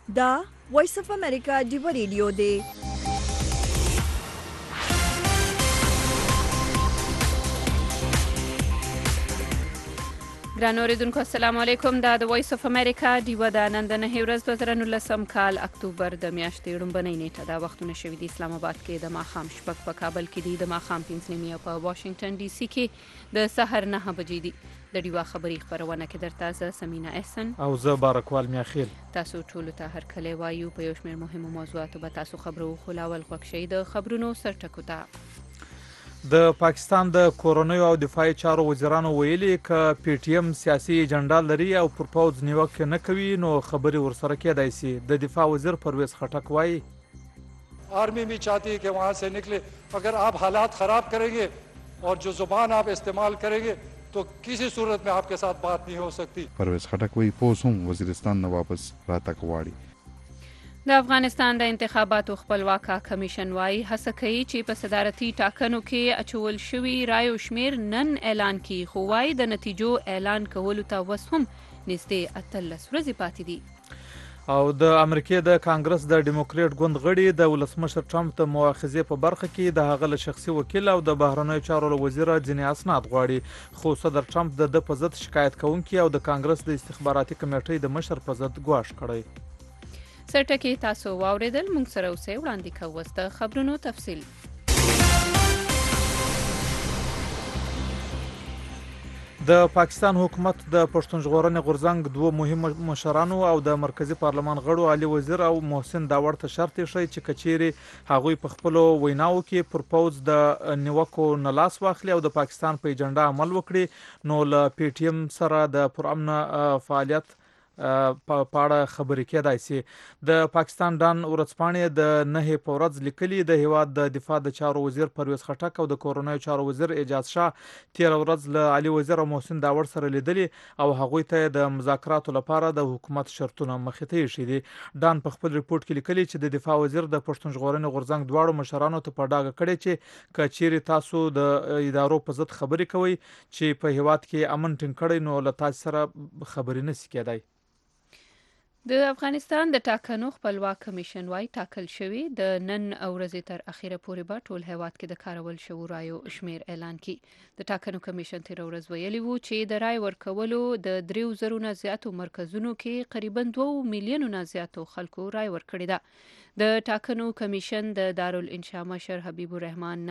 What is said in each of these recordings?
دا وایس اف امریکا ډیو ریډیو دی. ګرانو اوریدونکو السلام علیکم. دا د وایس اف امریکا ډیو ده. نن د 2019 کال اکتوبر د میاشتې لومړنۍ نیټه ده. وختونه شوي دي اسلام آباد کې د ماښام شپږ، په کابل کې دي د ماښام 5 او په واشنگټن ډي سي کې د سحر 9 بجې دي. د ډیوه خبري خبرونه کې درته زه سمینا احسن او زه بارکوال میاخیل. تاسو ټولو ته هر کله وایو په یو شمېر مهمو موضوعاتو به تاسو خبرو خلاول خوښ شئ. د خبرونو سرټکو ته د پاکستان د کورنیو او دفاعي چارو وزیرانو ویلي ک پی ټی ایم سیاسي ایجنډا لري او پر پوز نیوکه نه کوي نو خبري ورسره کېدای شي. د دفاع وزیر پرویز خټک وایي आर्मी भी चाहती है कि वहाँ से निकले. अगर आप हालात ख़राब करेंगे और जो ज़ुबान आप इस्तेमाल करेंगे तो किसी सूरत में आपके साथ बात नहीं हो सकती. پرویز خټک وایي پوس هم وزیرستان نه واپس راتګ غواړي. د افغانستان د انتخاباتو خپلواکه کمیشن وايي هڅه کوي چې په صدارتي ټاکنو کې اچول شوي رایو شمیر نن اعلان کړي، خو وايي د نتیجو اعلان کولو ته اوس هم نږدې 18 ورځې پاتې دي. او د امریکې د کانګرس د ډیموکریټ ګوند غړي د ولسمشر ټرمپ د مؤاخذې په برخه کې د هغه له شخصي وکیل او د بهرنیو چارو وزیر ځینې اسناد غواړي، خو صدر ټرمپ د په ضد شکایت کوونکي او د کانګرس د استخباراتي کمیټې د مشر په ضد ګواښ کړی. سرټکي تاسو واوریدل. موږ سره اوسئ. وړاندې کوو اوس د خبرونو تفصیل. د پاکستان حکومت د پښتون ژغورنې غورځنګ دوه مهم مشرانو او د مرکزی پارلمان غړو علي وزیر او محسن داوړ ته شرط ایښی چې کچيري هغوی په خپلو ویناو کې پر پوز د نیوکو نه لاس واخلي او د پاکستان په ایجنډا عمل وکړي نو له پی ټی ایم سره د پرامن فعالیت په اړه خبرې کېدای شي. د پاکستان ډان ورځپاڼې د 9 په ورځ لیکلي د هیواد د دفاع د چارو وزیر پرویز خټک او د کورنیو چارو وزیر اعجاز شاه 13 ورځ له علي وزیر او محسن داوړ سره لیدلي او هغوی ته د مذاکراتو لپاره د حکومت شرطونه مخې ته ایښي دي. ډان په خپل ریپورت کې لیکلي چې د دفاع وزیر د پښتون ژغورنې غورځنګ دواړو مشرانو ته په ډاګه کړي چې کچيري تاسو د ادارو په ضد خبرې کوي چې په هیواد کې امن ټینګ کړي نو له تاسو سره خبرې نشي کېدای. د افغانستان د ټاکنو خپلواک کمیشن وايي ټاکل شوی د نن ورځې تر اخیره پورې به ټول هیواد کې د کارول شوو رایو شمیر اعلان کړي. د ټاکنو کمیشن تیر ورځ ویلي وو چې د رای ورکولو د 3000 نه زیاتو مرکزونو کې تقریبا 2 میلیونو نه زیاتو خلکو رای ورکړي ده. د ټاکنو کمیشن د دارالانشا مشر حبیب الرحمن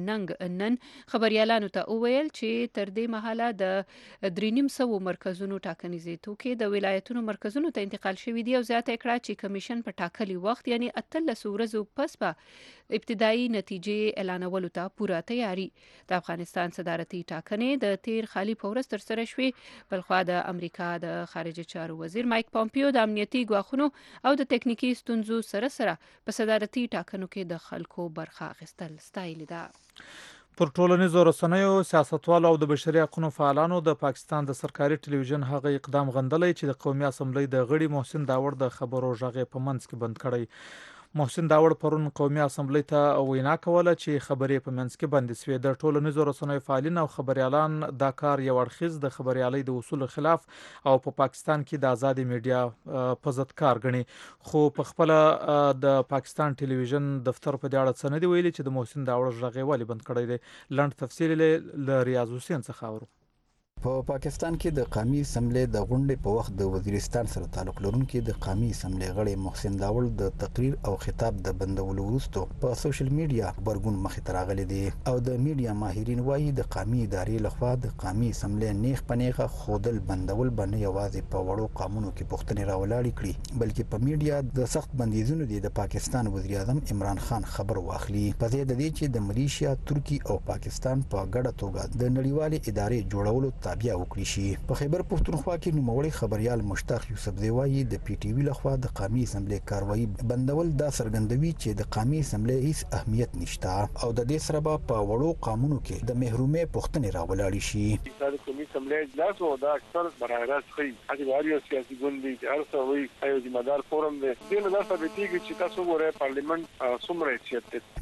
نن خبريالانو ته وویل چې تر دې مهاله د 350 مرکزونو ټاکنیزې توکي د ولایتونو مرکزونو ته انتقال شوی دی او زیاته کړه چې کمیشن په ټاکلي وخت یعنی 18 ورځې پس به ابتدایي نتیجې اعلانولو ته پوره تیاری. د افغانستان صدارتي ټاکنې د تیر خالي پورس تر سره شوې. بلخوا د امریکا د خارجه چارو وزیر مایک پامپیو د امنیتي ګواښونو او د ټکنیکی ستونزو سره په صدارتي ټاکنو کې د خلکو برخه اخیستل ستایلي ده. پر ټولنیزو رسنیو سیاستوالو او د بشري حقوقو فعالانو د پاکستان د سرکاري ټلویزیون هغه اقدام غندلی چې د قومي اسمبلی د غړي محسن داوړ د خبرو ژغې په منځ کې بند کړی. محسن داوړ پرون قومي اسمبلی ته وینا کوله چې خبرې په منځ کې بند شوې. د ټولنیزو رسنیو فعالین او خبريالان دا کار یو اړخیز د خبريالۍ د اصولو خلاف او په پاکستان کې د آزادي میډیا په ضد کار غني، خو په خپل د پاکستان ټلویزیون دفتر په دې اړه څه نه دی ویلي چې د محسن داوړ ژغې ولې بند کړی دی. لنډ تفصیل له ریاض حسین څخه اورو. په پاکستان کې د قومي اسمبلی د غونډې په وخت د وزیرستان سره تعلق لرونکي د قومي اسمبلی غړي محسن داوړ د تقریر او خطاب د بندولو وروسته په سوشل میډیا خبرګون مخې ته راغلي دي او د میډیا ماهرین وایي د قومي ادارې لخوا د قومي اسمبلی نیغ په نیغه خودل بندول باندې یوازې په وړو قانونو کې پوښتنې راولاړې کړي بلکې په میډیا د سخت بندیزونو د پاکستان وزیر اعظم عمران خان خبر واخلي په ځای د دې چې د ملیشیا، ترکی او پاکستان په ګډه توګه د نړیوالې ادارې جوړولو بیا وکړي شي. په خیبر پښتونخوا کې نوموړی خبريال مشتاق یوسفزی وایي د پی ټی وی لخوا د قومي اسمبلی کاروایی بندول دا څرګندوي چې د قومي اسمبلی هیڅ اهمیت نشته او د دې سره په وړو قانونو کې د محرومې پښتنې راولاړي شي. د قومي اسمبلی اجلاس او د اکثر براهراست خي هغه سیاسي ګوند دي چې هر څه وي ایو ذمہ دار فورم دی. دغه د ثابتېږي چې تاسو ګوره پارلیمنت څومره حیثیت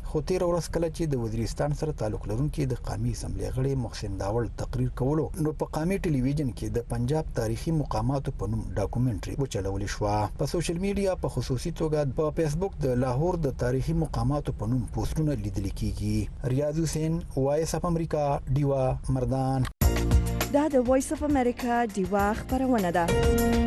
خو تیر ورځ کله چې د وزیرستان سره تعلق لرونکي د قومي اسمبلی غړي محسن داول تقریر کولو نو په قومي ټلویزیون کې د پنجاب تاریخي مقاماتو په نوم ډاکومنټري وچلول شو. په سوشل میډیا په خصوصي توګه په فیسبوک د لاهور د تاریخي مقاماتو په نوم پوسټونه لیدل کیږي. ریاض حسین، وایس اف امریکا، ډیوا مردان. دا د وایس اف امریکا ډیوا خبرونه ده.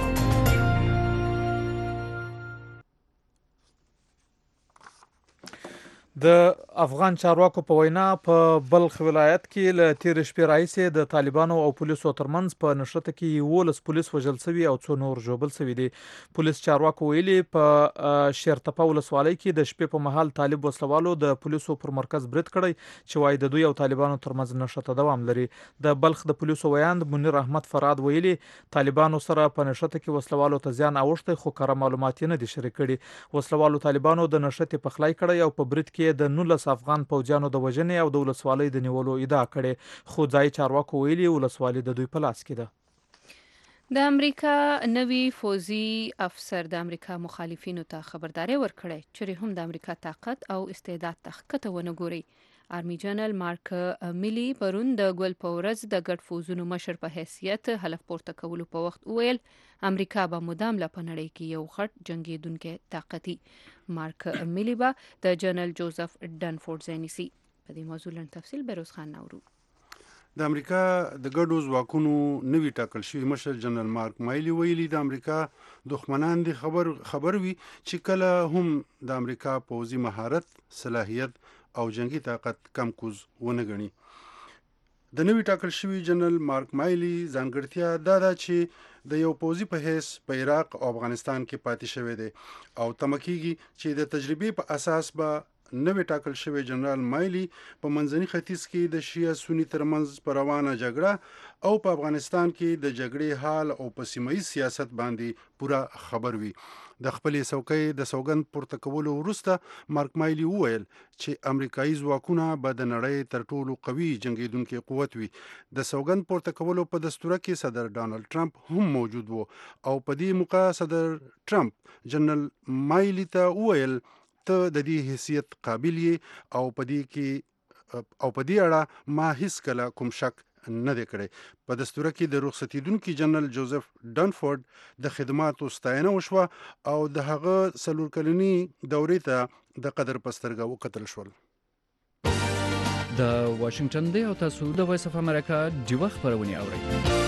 د افغان چارواکو په وینا په بلخ ولایت کې له تیر شپې راهیسې د طالبانو او پولیسو ترمنځ په نښته کې 11 پولیس وژل شوي او 2 نور ژوبل شوي دي. پولیس چارواکو ویلي په شیرتپه ولسوالۍ کې د شپې په مهال طالب وسلوالو د پولیسو پر مرکز برید کړی چې وایي د دوی او طالبانو ترمنځ نښته دوام لري. د بلخ د پولیسو ویاند منیر احمد فراد ویلي طالبانو سره په نښته کې وسلوالو ته زیان اوښتی خو کره معلومات نه دي شریک کړي. وسلوالو طالبانو د نښتې پخلی کړی او په برید کې د 19 افغان پوځیانو د وژنې او د ولسوالۍ د نیولو ادعا کړې خو ځای چارواکو ویلي ولسوالۍ د دوی په لاس کې ده. د امریکا نوی فوزي افسر د امریکا مخالفینو ته خبرداري ورکړې چې هم د امریکا طاقت او استعداد ته ښکته ونه ګوري. آرمی جنرال مارک میلی پرون د ګل په ورځ د ګډ فوزونو مشر په حیثیت حلف پورته کولو په وخت ویل امریکا به مدام لا په نړۍ کې یو غټ جنگیدونکي طاقتي. مارک میلی به د جنرال جوزف ډنفورد زینیسي. په دې موضوع لن تفصیل بروز خان نورو. د امریکا د ګډو ځواکونو نوی ټاکل شوی مشر جنرال مارک مایلی ویلي د امریکا دښمنان دي خبر وي چې کله هم د امریکا پوځي مهارت، صلاحیت او جنگي طاقت کم کوز ونه غني. د نوی ټاکل شوی جنرال مارک مایلی ځانګړتیا دا ده چې د یو پوځي په حیث په عراق او افغانستان کې پاتې شوی دی او تمکیږي چې د تجربې په اساس به نوی ټاکل شوی جنرال مایلی په منځني ختیځ کې د شیعه سنی ترمنځ په روانه جګړه او په افغانستان کې د جګړې حال او په سیمایي سیاست باندې پوره خبر وي. د خپلې څوکۍ د سوګند پورته کولو وروسته مارک مایلی وویل چې امریکایي ځواکونه به د نړۍ تر ټولو قوي جنگیدونکي قوت وي. د سوګند پورته کولو په دستوره کې صدر ډانلډ ټرمپ هم موجود وو او په دې موقع صدر ټرمپ جنرال مایلی ته وویل ته د دې حیثیت قابل یې او په دې اړه ما هیڅ کله کوم شک نه دی کړی. په دستوره کې د رخصتیدونکي جنرال جوزف ډنفورد د خدماتو ستاینه وشوه او د هغه 4 کلنی دورې ته د قدر پسترګه وکتل شول. د واشنگټن دی او تاسو د وایس اف امریکا ډیوه خبرونه اورئ.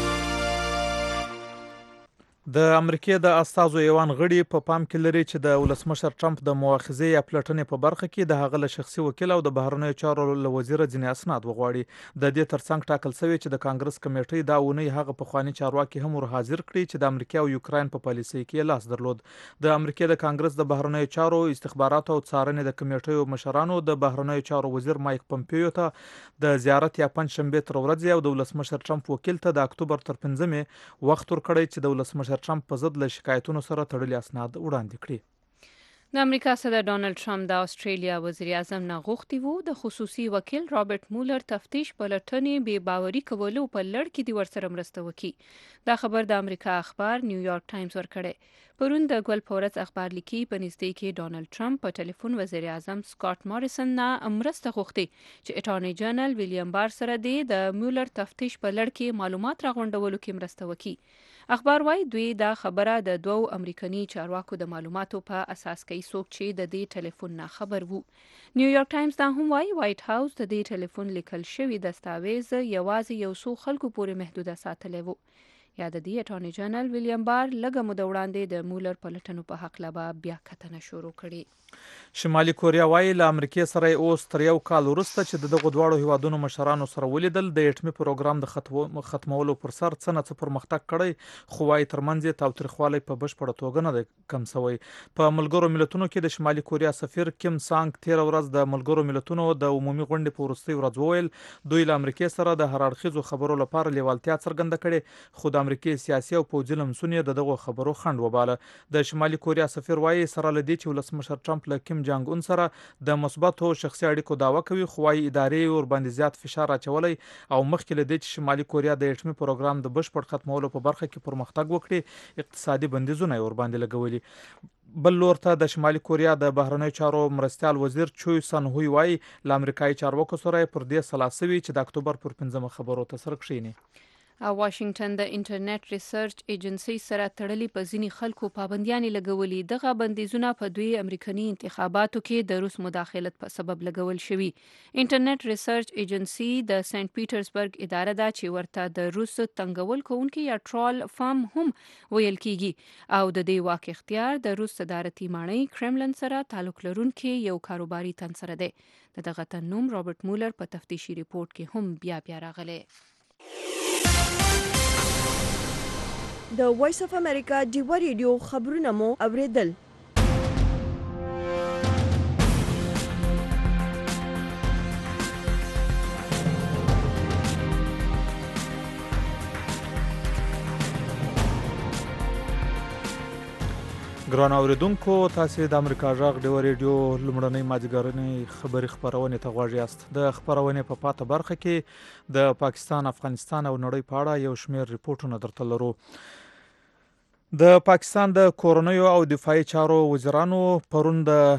د امریکای د استازو ایوان غړي په پام کې لري چې د ولسمشر ټرمپ د مؤاخذې یا پلټنې په برخه کې د هغه له شخصي وکیل او د بهرنیو چارو له وزیر ځینې اسناد وغواړي. د دې ترڅنګ ټاکل شوی چې د کانګرس کمیټې دا اونۍ هغه پخوانی چارواکي هم ور حاضر کړي چې د امریکا او یوکرين په پالیسۍ کې لاس درلود. د امریکا د کانګرس د بهرنیو چارو استخباراتو او څارنې د کمیټې مشرانو د بهرنیو چارو وزیر مایک پمپیو ته د زیارت یا پنځشنبه تر ورځې او د ولسمشر ټرمپ وکیل ته د اکتوبر تر 5مې وخت ورکړی چې د ولسمشر ټرمپ په ضد له شکایتونو سره تړلي اسناد وړاندې کړي. د امریکا صدر ډانلډ ټرمپ د استرالیا وزیر اعظم نه غوښتي وو د خصوصي وکیل رابرټ مولر تفتیش پلټنې بې باوري کولو په لړ کې د ورسره مرسته وکړي. دا خبر د امریکا اخبار نیویارک ټایمز ورکړی. پرون د ګل پورز اخبار لیکي په نږدې کې ډانلډ ټرمپ په ټلیفون وزیر اعظم سکاٹ ماریسن نه مرسته غوښتي چې اټارنی جنرال ویلیام بار سره د مولر تفتیش په لړ کې معلومات راغونډولو کې مرسته وکړي. اخبار وايي دوی دا خبره د 2 امریکایي چارواکو د معلوماتو په اساس کوي څوک چې د دې ټلیفون نه خبر وو. نیویارک ټایمز دا هم وايي وایټ هاوس د دې ټلیفون لیکل شوی دستاویز یوازې یو څو خلکو پورې محدوده ساتلی وو. یا د دې اټارنی جنرال ویلیام بار لږه موده وړاندې د مولر پلټنو په حق لبا بیا کتنه شروع کړي. شمالي کوریا وايي له امریکای سره اوس تر یو کال وروسته چې دغه دواړو هیوادونو مشرانو سره ولیدل د اټمي پروګرام د ختمولو پر سر څه پرمختګ کړی خو وايي ترمنځ تاوتریخوالی په بشپړه توګه نه کم شوی. په ملګرو ملتونو کې د شمالي کوریا سفیر کیم سانګ تیر ورځ د ملګرو ملتونو د عمومي غونډې په وروستۍ ورځ وویل دوی له امریکای سره د هر اړخیزو خبرو لپاره لیوالتیا څرګنده کړې خو د امریکای سیاسي او پوځي لمسون دغه خبرو خنډ وباله. د شمالي کوریا سفیر وايي سره لدی چې ولسمشر ټرمپ له کیم جانګ اون سره د مثبتو شخصي اړیکو داوا کوي خو وايي ادارې ور باندې زیات فشار اچولای او مخکې له دې چې شمالي کوریا د اټمي پروګرام د بشپړ ختمولو په برخه کې پرمختګ وکړي اقتصادي بندیزونه ور باندې لګولي. بل لور ته د شمالي کوریا د بهرنیو چارو مرستیال وزیر چوي سن هوی وای ل امریکایي چارواکو سره پر دې سلاسوي چې د اکتوبر پر 15 خبرو ته سره کښینی. واشنگټن د انټرنیټ ریسرچ ایجنسی سره تړلې په ځینی خلکو پابندیاں لګولې. دغه بندیزونه په دوی امریکایي انتخاباتو کې د روس مداخلت په سبب لګول شوي. انټرنیټ ریسرچ ایجنسی د سنت پیټرزبرګ اداره ده چې ورته د روس تنګول کوونکي یا ټرول فارم هم ویل کیږي او د دې واک اختیار د روس صدارتي ماڼۍ کرملن سره تعلق لرونکي یو کاروباري تن سره دی. دغه تن نوم رابرټ مولر په تفتیشي ریپورت کې هم بیا راغلی. د وایس اف امریکا ډیوا ریډیو خبرونه مو اوریدل. ګران اوریدونکو تاسو د امریکا غږ ډیوا ریډیو لمړنۍ ماځګرنۍ خبري خبرونه ته غواړئ یاست. د خبرونه په پاته برخه کې د پاکستان، افغانستان او نړۍ په اړه یو شمېر ریپورتونه درته لرو. د پاکستان د کورنیو او دفاعي چارو وزیرانو پرون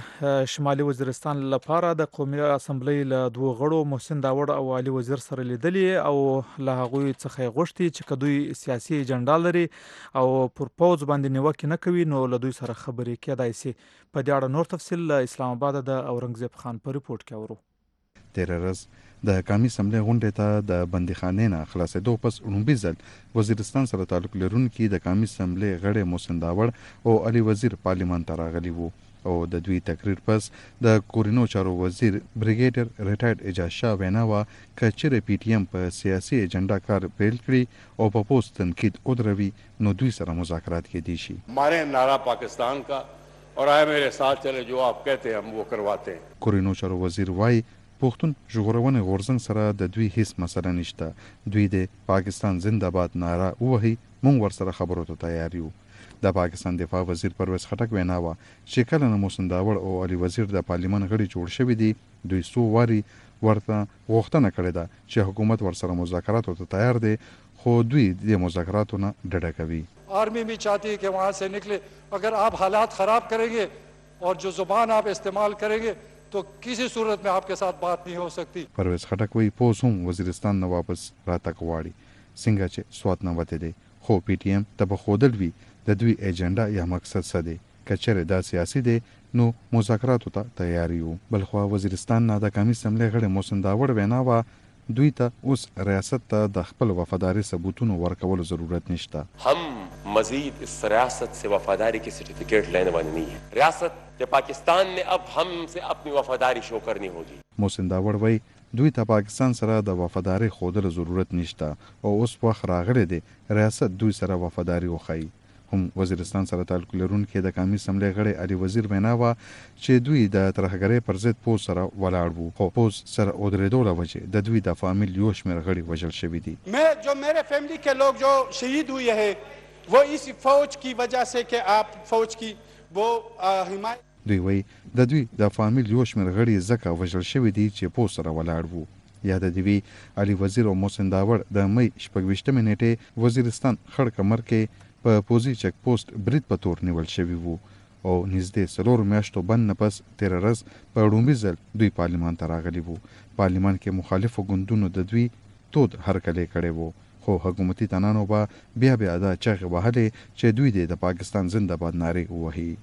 د شمالي وزیرستان لپاره د قومي اسمبلی له دوه غړو محسن داوړ او علي وزیر سره لیدلې او له هغوی څخه غوښتي چې کدوې سیاسي ایجنډا لري او پر پوز باندې نیوکه نه کوي نو له دوی سره خبرې کېدای شي. په دې اړه نور تفصیل له اسلام آباد د اورنګزیب خان په ریپورت کې اورو. تیر ورځ د قومي اسمبلی غونډې ته د بندیخانې نه خلاصېدو پس لومړي ځل وزیرستان سره تعلق لرونکي د قومي اسمبلی غړي محسن داوړ او علي وزیر پارلیمان ته راغلي وو او د دوی تقریر پس د کورینو چارو وزیر بریګیډر ریټایرډ اجاز شاه وینا وا کچره پی ټی ایم په سیاسي ایجنډا کار پیل کړي او په پوسټ تنقید ودروي نو دوی سره مذاکرات کې دي شي. हमारे नारा पाकिस्तान का और आए मेरे साथ चले जो आप कहते हैं हम वो करवाते हैं. کورینو چارو وزیر وای پښتون ژغورونې غورځنګ سره د دوی هیڅ مسله نشته. دوی د پاکستان زنده‌باد ناره وهي مونږ ورسره خبرو ته تیار یو. د پاکستان دفاع وزیر پرویز خټک وینا وا چې کله محسن داوړ او علي وزیر د پارلیمان غړي جوړ شوی دي دوی سو واري ورته غوښتنه کړې ده چې حکومت ورسره مذاکرات ته تیار دی خو دوی د مذاکراتو نه ډډه کوي. आर्मी भी चाहती है कि वहाँ से निकले. अगर आप हालात ख़राब करेंगे और जो ज़ुबान आप इस्तेमाल करेंगे तो किसी सूरत में आपके साथ बात नहीं हो सकती. پرویز خټک وی پوس هم وزیرستان نه واپس راته کوړي څنګه چې سوات نه وته دي خو پی ټی ایم ته بخودل وی د دوی ایجنډا یا مقصد څه دی کچره دا سیاسي دی نو مذاکراتو ته تیار یو. بلخو وزیرستان نه د قومي اسمبلی غړي محسن داوړ وینا وا دوی ته اوس ریاست ته د خپل وفاداری ثبوتونو ورکول ضرورت نشته. हम मजीद इस रियासत से वफादारी की सर्टिफिकेट लेने वाले नहीं है. रियासत के पाकिस्तान ने अब हमसे अपनी वफादारी शो करनी होगी. محسن داوړ وای دوی ته پاکستان سره د وفاداری خودل ضرورت نشته او اوس وخت راغلی دی ریاست دوی سره وفاداری وخی. هم وزیرستان سره تعلق لرونکي د قومي اسمبلی غړي علي وزیر وینا وا چې دوی د ترهګرۍ پر ضد پوز سره ولاړ وو خو پوز سره اودریدو له وجه د دوی د فامیل یو شمېر غړي وژل شوي دي. मेरे फैमिली के लोग जो शहीद हुए हैं वो इस फौज की वजह से कि आप फौज की वो हिमायत دوی وای د دوی د فامیل یو شمېر غړي ځکه وژل شوي دي چې پوز سره ولاړ وو. یا د دوی علي وزیر او محسن داوړ د مې 28 نیټه وزیرستان خړ کمر کې په پوزي چک پوسټ برید په تور نیول شوی وو او نږدې 4 میاشتو بند نه پس تیر ورځ په لومړي ځل دوی پارلیمان ته راغلي وو. پارلیمان کې مخالفو ګوندونو د دوی تود هرکلی کړی وو خو حکومتي تنانو به بیا دا چغې وهلې چې دوی د پاکستان زنده‌باد نارې وهي.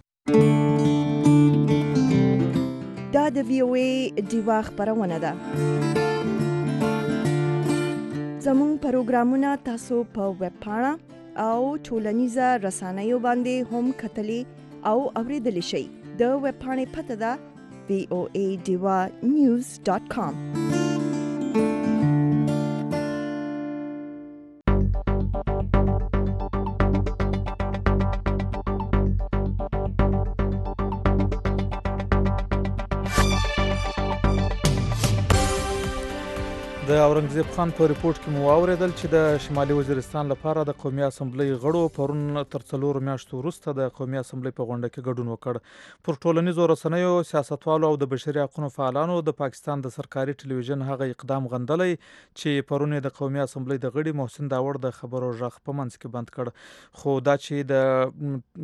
دا د وی او ای ډیوا خبرونه ده. زموږ پروګرامونه تاسو په ویب پاڼه او ټولنیزه رسنیو باندې هم کتلی او اوریدلی شئ. د ویب پاڼې پته ده voadewanews.com. د اورنګزیب خان په ریپورت کې مو واوریدل چې د شمالي وزیرستان لپاره د قومي اسمبلی غړو پرون تر 4 میاشتو وروسته د قومي اسمبلی په غونډه کې ګډون وکړ. پر ټولنیزو رسنیو سیاستوالو او د بشري حقوقو فعالانو د پاکستان د سرکاري ټلویزیون هغه اقدام غندلی چې پرون د قومي اسمبلی د غړي محسن داوړ د خبرو ژغ په منځ کې بند کړ. خو دا چې د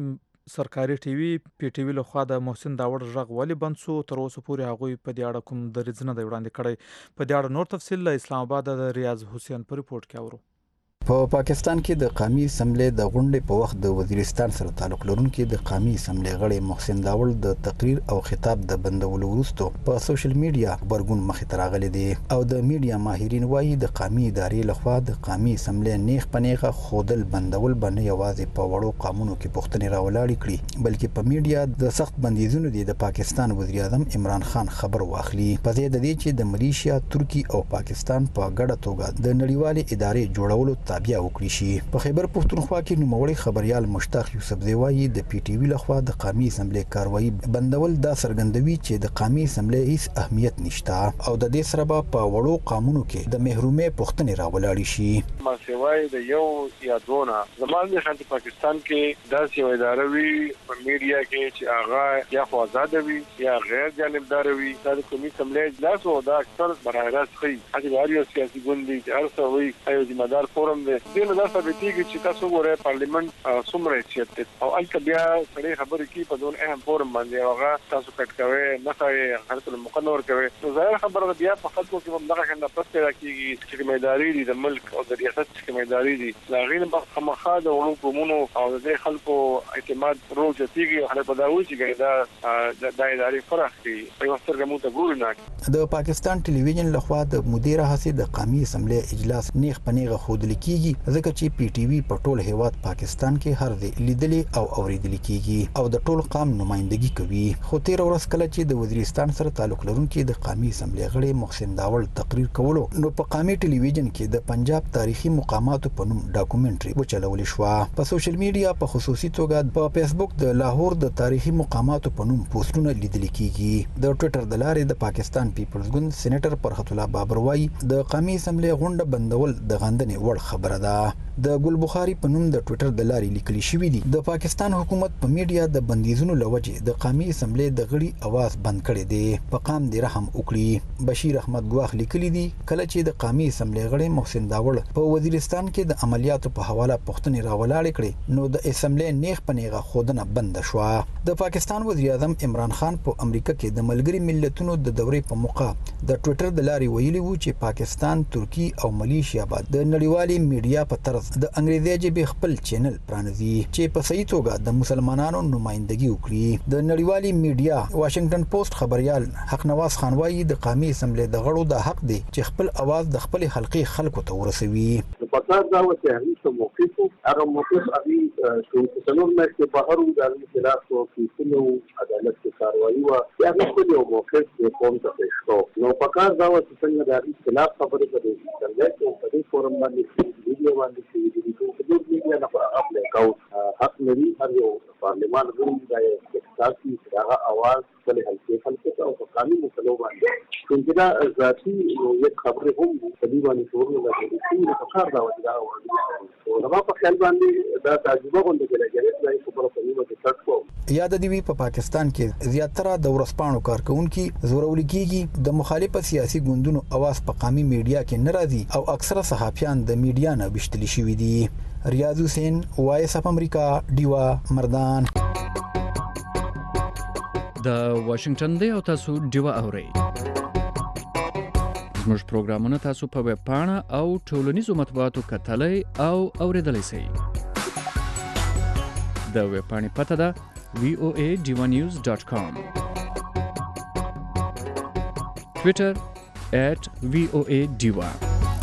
سرکاري ټي وي پی ټي وي لخوا د محسن داوړ غږ ولې بند شو تر اوسه پورې هغوی په دې اړه کوم دریځ نه دی وړاندې کړی په دې اړه نور تفصیل له اسلام آباد د ریاض حسین په ریپورت کې اورو په پاکستان کې د قومي اسمبلی د غونډې په وخت د وزیرستان سره تعلق لرونکي د قومي اسمبلی غړي محسن داوړ د تقریر او خطاب د بندولو وروسته په سوشل میډیا خبرګون مخې ته راغلي دي او د میډیا ماهرین وایي د قومي ادارې لخوا د قومي اسمبلی نیغ پنیغه خودل بندول باندې یوازې په وړو قانونو کې پوښتنې راولاړې کړي بلکې په میډیا د سخت بندیزونو د پاکستان وزیر اعظم عمران خان خبر واخلي په ځای د دې چې د ملیشیا ترکی او پاکستان په ګډه توګه د نړیوالې ادارې جوړولو تابع وکړي شي په خیبر پښتونخوا کې نوموړی خبريال مشتاق یوسف زیوایی د پی ټی وی لخوا د قومي اسمبلی کاروایی بندول دا څرګندوي چې د قومي اسمبلی هیڅ اهمیت نشته او د دې سره په وړو قانونو کې د محرومې پښتنې راولاړي شي ما سیوای د یو یا دونه زموږ د شانتي پاکستان کې داسې یو اداره وی په میډیا کې چې هغه یا خو آزاد وي یا غیر جانبدار وي د قومي اسمبلی اجلاس او د اکثر براهراست خي حقیقي سیاسي ګوند دي چې ارسه وي ایو ذمہ دار فورم دی نو دا ثابتېږي چې تاسو ګورئ پارلیمنت څومره حیثیت او البته بیا سړي خبرې کوي په دون اهم فورم باندې هغه تاسو کټ کوي نه کوي حالت المقنور کوي نو ظاهر خبره بیا په خلکو کې هم دغه څنګه پس پیدا کیږي چې مېداري دي د ملک او د ریاست کې مېداري دي لا غیر مخه د ورو کومونو او د خلکو اعتماد روز تیږي او حالت بداوي چې دا د ادارې فرق کوي په یو سترګه مو ته ګوري نه د پاکستان ټلویزیون لخوا د مدیر هڅې د قومي اسمبلی اجلاس نیغ پنیغه خودل کیږي ځکه چې پی ټی وی په ټول هیواد پاکستان کې هر ځای لیدلې او اوریدل کیږي او د ټول قوم نمائندګي کوي خو تیر ورځ کله چې د وزیرستان سره تعلق لرونکي د قومي اسمبلی غړي محسن داوړ تقریر کولو نو په قومي ټلویزیون کې د پنجاب تاریخي مقاماتو په نوم ډاکومنټري وچلول شو په سوشل میډیا په خصوصي توګه په فیسبوک د لاهور د تاریخي مقاماتو په نوم پوسټونه لیدل کیږي د ټوئیټر د لارې د پاکستان پیپلز ګوند سېنیټر فرحت الله بابر وایي د قومي اسمبلی غونډه بندول د غندنې وړ خبره ده د ګل بخاری په نوم د ټوئیټر د لارې لیکلي شوی دی د پاکستان حکومت په میډیا د بندیزونو لوجه د قومي اسمبلی د غړي اواز بند کړي دي په قام دی رحم وکړي بشیر احمد ګواخ لیکلي دي کله چې د قومي اسمبلی غړي محسن داوړ په وزیرستان کې د عملیاتو په حواله پښتنې راولاړې کړي نو د اسمبلی نیغ پنیغه خودنه بند شو د پاکستان وزیر اعظم عمران خان په امریکا کې د ملګری ملتونو د دورې په موقع د ټوئیټر د لارې ویلي وو چې پاکستان ترکی او ملیشیا بعد د نړیوالې میډیا په طرز د انګریزي ژبې خپل چینل پرانځي چې په صحیح توګه د مسلمانانو نمائندګي وکړي د نړیوالې میډیا واشنگټن پوسټ خبريال حق نواز خان وایي د قومي اسمبلی د غړو د حق دی چې خپل आवाज د خپل حلقې خلکو ته ورسوي په کار دا و چې هغه موقف هغه موقف هغه چې څلور مېشته بهر د خلاف او کیسونو عدالت کې کاروایی و یا خپل یو موقف د قوم ته پېښو نو په کار دا و چې څنګه د خلاف خبرې کوي چې په دې فورم باندې ویډیو باندې د میډیا نه په خپل اکاونټ حق لري هر یو پارلمان غړي د احساسي هغه आवाज په حلقې خلکو او په قانوني مسلو باندې څنګه دا ذاتي یو خبره هم په دې باندې شروع نه په کار دا و چې دا نو په خپل باندې دا تجربه غونډه کې راځي چې په پرمختګ کې تاسو یاد دی په پاکستان کې زیاتره د ورسپانو کارکونکو زورول کیږي د مخالفت سیاسي ګوندونو اواز په قومي میډیا کې ناراضي او اکثره صحافیان د میډیا نه بشتلی شوی دي ریاض حسین وایس اف امریکا دیوا مردان د واشنگټن دی او تاسو دیوا اورئ زموږ پروګرامونه تاسو په ویب پاڼه او ټولنیزو مطبوعاتو کتلای او اوریدلای شئ د ویب پاڼې پته ده voanews.com Twitter @voadiva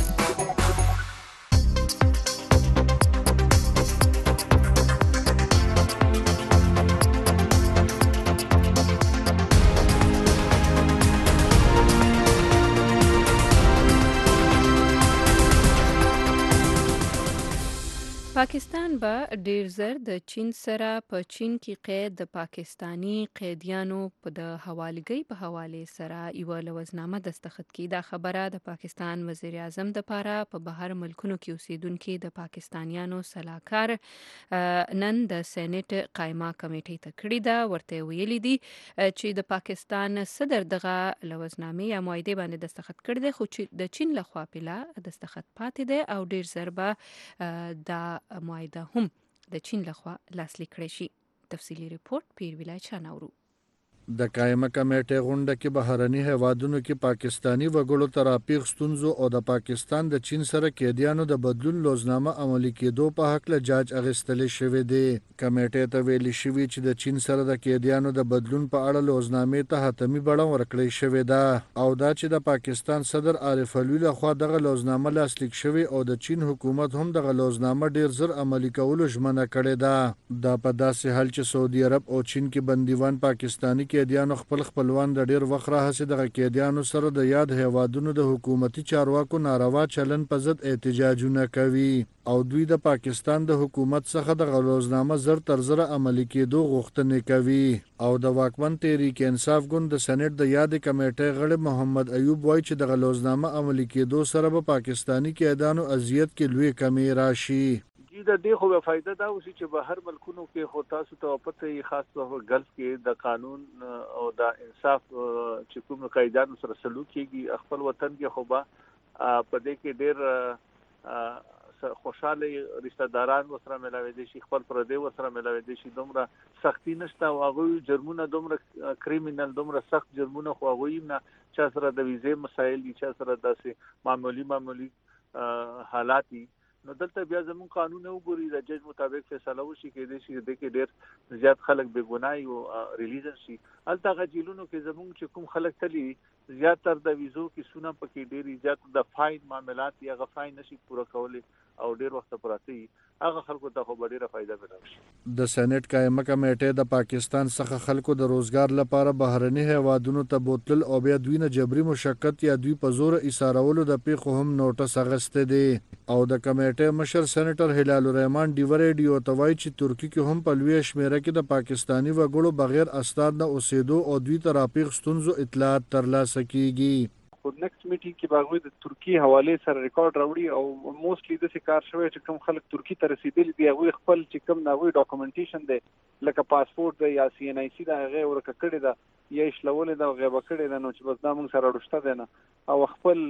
پاکستان به ډیر زر د چین سره په چین کې قید د پاکستانی قیدیانو په د حوالګۍ په حواله سره یو لوزنامه دستخط کړي. دا خبره د پاکستان وزیر اعظم د پاره په بهر ملکونو کې اوسیدونکو د پاکستانیانو صلاحکار نن د سېنات قائمه کمیټې ته کړي دا ورته ویلي دي چې د پاکستان صدر دغه لوزنامه یا معاهده باندې دستخط کړي دي خو چې د چین لخوا پلا دستخط پاتې دي او ډیر زر به دا معاهده هم د چین لخوا لاسلیک کړی شي. تفصیلی ریپورت پیر ویلای چاناورو. د قائمه کمیټې غونډه کې بهرني هیوادونو کې پاکستانی وګړو ترافیق ستونزو او د پاکستان د چین سره قیدیانو د بدلون لوزنامه عملي کېدو په حق له جاج اغستل شوې دي. کمیټې ته ویلي شوی چې د چین سره د قیدیانو د بدلون په اړه لوزنامې ته حتمي بڼه ورکړې شوې ده او دا چې د پاکستان صدر عارف علوي لخوا دغه لوزنامه لاسلیک شوې او د چین حکومت هم دغه لوزنامه ډیر زر عملي کولو ژمنه کړې ده. دا په داسې حال چې سعودي عرب او چین کې بندیوان پاکستانی قیدیانو خپل خپلوان د ډیر وخت راهیسې دغه قیدیانو سره د یاد هیوادونو د حکومتي چارواکو ناروا چلن په ضد احتجاجونه کوي او دوی د پاکستان د حکومت څخه د لوزنامه زر تر زر عملي کېدو غوښتنې کوي او د واکمن تحریک انصاف ګوند د سېنات د یاد کمیټې غړي محمد ایوب وایي چې د لوزنامه عملي کېدو سره به پاکستانی قیدیانو اذیت کې لوی کمی راشي. د دې خو به فائدہ دا وشي چې به هر ملکونو کې خو تاسو ته پته خاص په ګلف کې د قانون او د انصاف چې کوم قاعدانو سره سلوک کیږي خپل وطن کې خو به په دې کې ډېر خوشاله رشتہ داران وسره ملاوي دي شي خپل پردي وسره ملاوي دي شي دومره سختی نشته او هغه جرمونه دومره کریمینل دومره سخت جرمونه خو هغه نه چې سره د ویزې مسایل دي چې سره داسې معمولی حالات دي. نو دلته بیا زمون قانون وګوري د جج مطابق فیصله وشي کې دي د کې ډېر زیات خلک بے ګناي او ریلیزن شي الته غجیلونو کې زمون چې کوم خلک تلي زیات تر د ویزو کې سونه پکې ډېری زیات د فاین معاملات یا غفاین نشي پوره کولای او ډېر وخت پراته هغه خلکو ته خو ډېره فائدہ ملوي. د سېنات قائمه کمیټې د پاکستان څخه خلکو د روزګار لپاره بهرني هیوادونو ته بوتل او بیا دوی نه جبري مشقت یا دوی په زور ایثارولو د پیښو هم نوټس اغسته دي او د کمیټې مشر سېنیټر هلال الرحمن ډیوریډیو ته وایي چې ترکی کې هم په لوی شمیره کې د پاکستانی وګړو بغیر استاد نه اوسېدو او دوی ترافیق ستونزو اطلاعات ترلاسه کیږي. خو نیکسټ میټینګ کې باغوي د ترکی حواله سره ریکارډ راوړي او موستلی د کار شوی چې کوم خلک ترکی ته رسیدلي دي هغه خپل چې کوم ناوی ډاکومنټیشن دی لکه پاسپورت دی یا سی ان ای سی دا هغه ورکه کړی دا یا شلول دا غیبه کړی دا نو چې بس دا موږ سره رښتا دی نه او خپل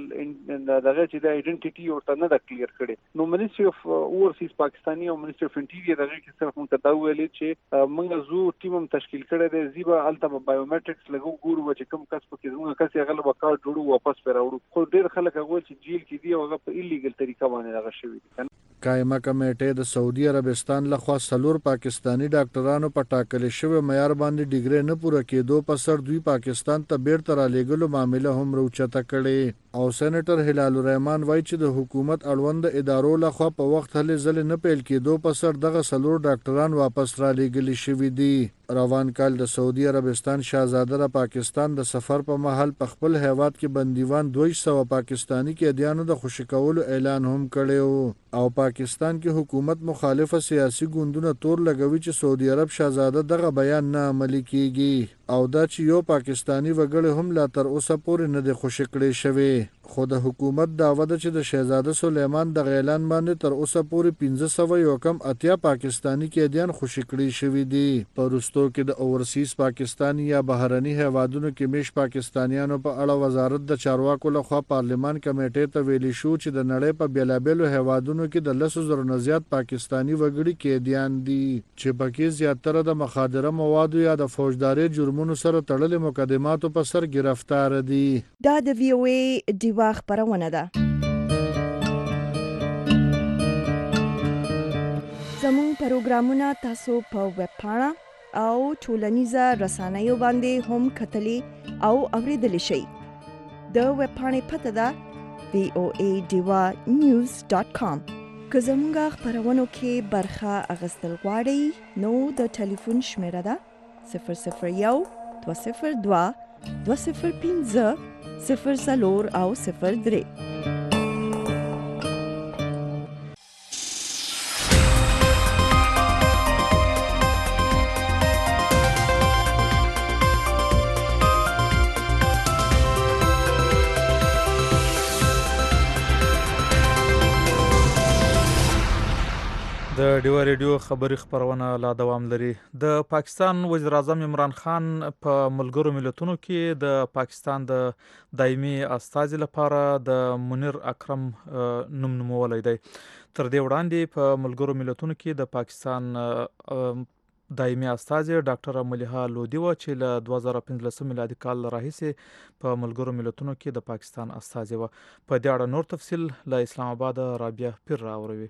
دغه چې د ایډنټیټي ورته نه د کلیر کړي. نو منیسټری اف اورسیز پاکستاني او منیسټری اف انټیریئر دغه کې صرف موږ ته ویلي چې موږ زو ټیم تشکیل کړی دی زیبا الته بایومټریکس لګو ګورو چې کوم کس پکې موږ کس یې غلبه کار جوړو واپس پیراوړو خو ډېر خلک هغه چې جیل کې دی او هغه په ایلیګل طریقه باندې هغه شوی دي. قائمه کمیټې د سعودي عربستان لخوا سلور پاکستانی ډاکټرانو په ټاکل شوی معیار باندې ډیګری نه پوره کېدو په سر دوی پاکستان ته بیرته رالیږلو معامله هم روچته کړې او سېنیټر هلال الرحمن وایي چې د حکومت اړوند ادارو لخوا په وخت هلې ځلې نه پیل کېدو په سر دغه سلور ډاکټران واپس رالیږلي شوي دي. روان کال د سعودي عربستان شاهزاده د پاکستان د سفر په مهال په خپل هیواد کې بندیوان 200 پاکستانی قیدیانو د خوشی کولو اعلان هم کړی او پاکستان کې حکومت مخالفه سیاسي ګوندونه تور لګوي چې سعودي عرب شاهزاده دغه بیان نه عملي کیږي او دا چې یو پاکستانی وګړی هم لا تر اوسه پورې نه دی خوشی کړی شوی. خو د حکومت دعوه ده چې د شهزاده سلیمان د اعلان باندې تر اوسه پورې 1500 یو کم اتیا پاکستانی قیدیان خوشی کړی شوی دي. پرستو کې د اورسیز پاکستانی یا بهرني هیوادونو کې میش پاکستانیانو په اړه وزارت د چارواکو لخوا پارلمان کمیټې ته ویلي شو چې د نړۍ په بیلابیلو هیوادونو کې د 100,000 نه زیات پاکستانی وګړي قیدیان دي چې پکې زیاتره د مخدره موادو یا د فوجداري جرمونو سره تړلې مقدماتو په سر گرفتار دي. دا د وی او ای دیوا خبرونه ده. زموږ پروګرامونه تاسو په ویب پاڼه او ټولنیزه رسنیو باندې هم کتلی او اوریدلی شئ. د ویب پاڼې پته ده voadiva.news.com. که زموږ خبرونو کې برخه اخیستل غواړئ نو د ټلیفون شمیره ده 001 202 205 0 او 03. د ډیوا ریډیو خبری خبرونه لا دوام لري. د پاکستان وزیر اعظم عمران خان په ملګرو ملتونو کې د پاکستان د دایمي استازي لپاره د منیر اکرم نوم نومولی دی. تر دې وړاندې په ملګرو ملتونو کې د پاکستان دایمي استازي ډاکټر ملیحه لودي و چې له 2015 میلادي کال راهیسې په ملګرو ملتونو کې د پاکستان استازي و. په دې اړه نور تفصیل له اسلام آباد رابعه پیر راوړي.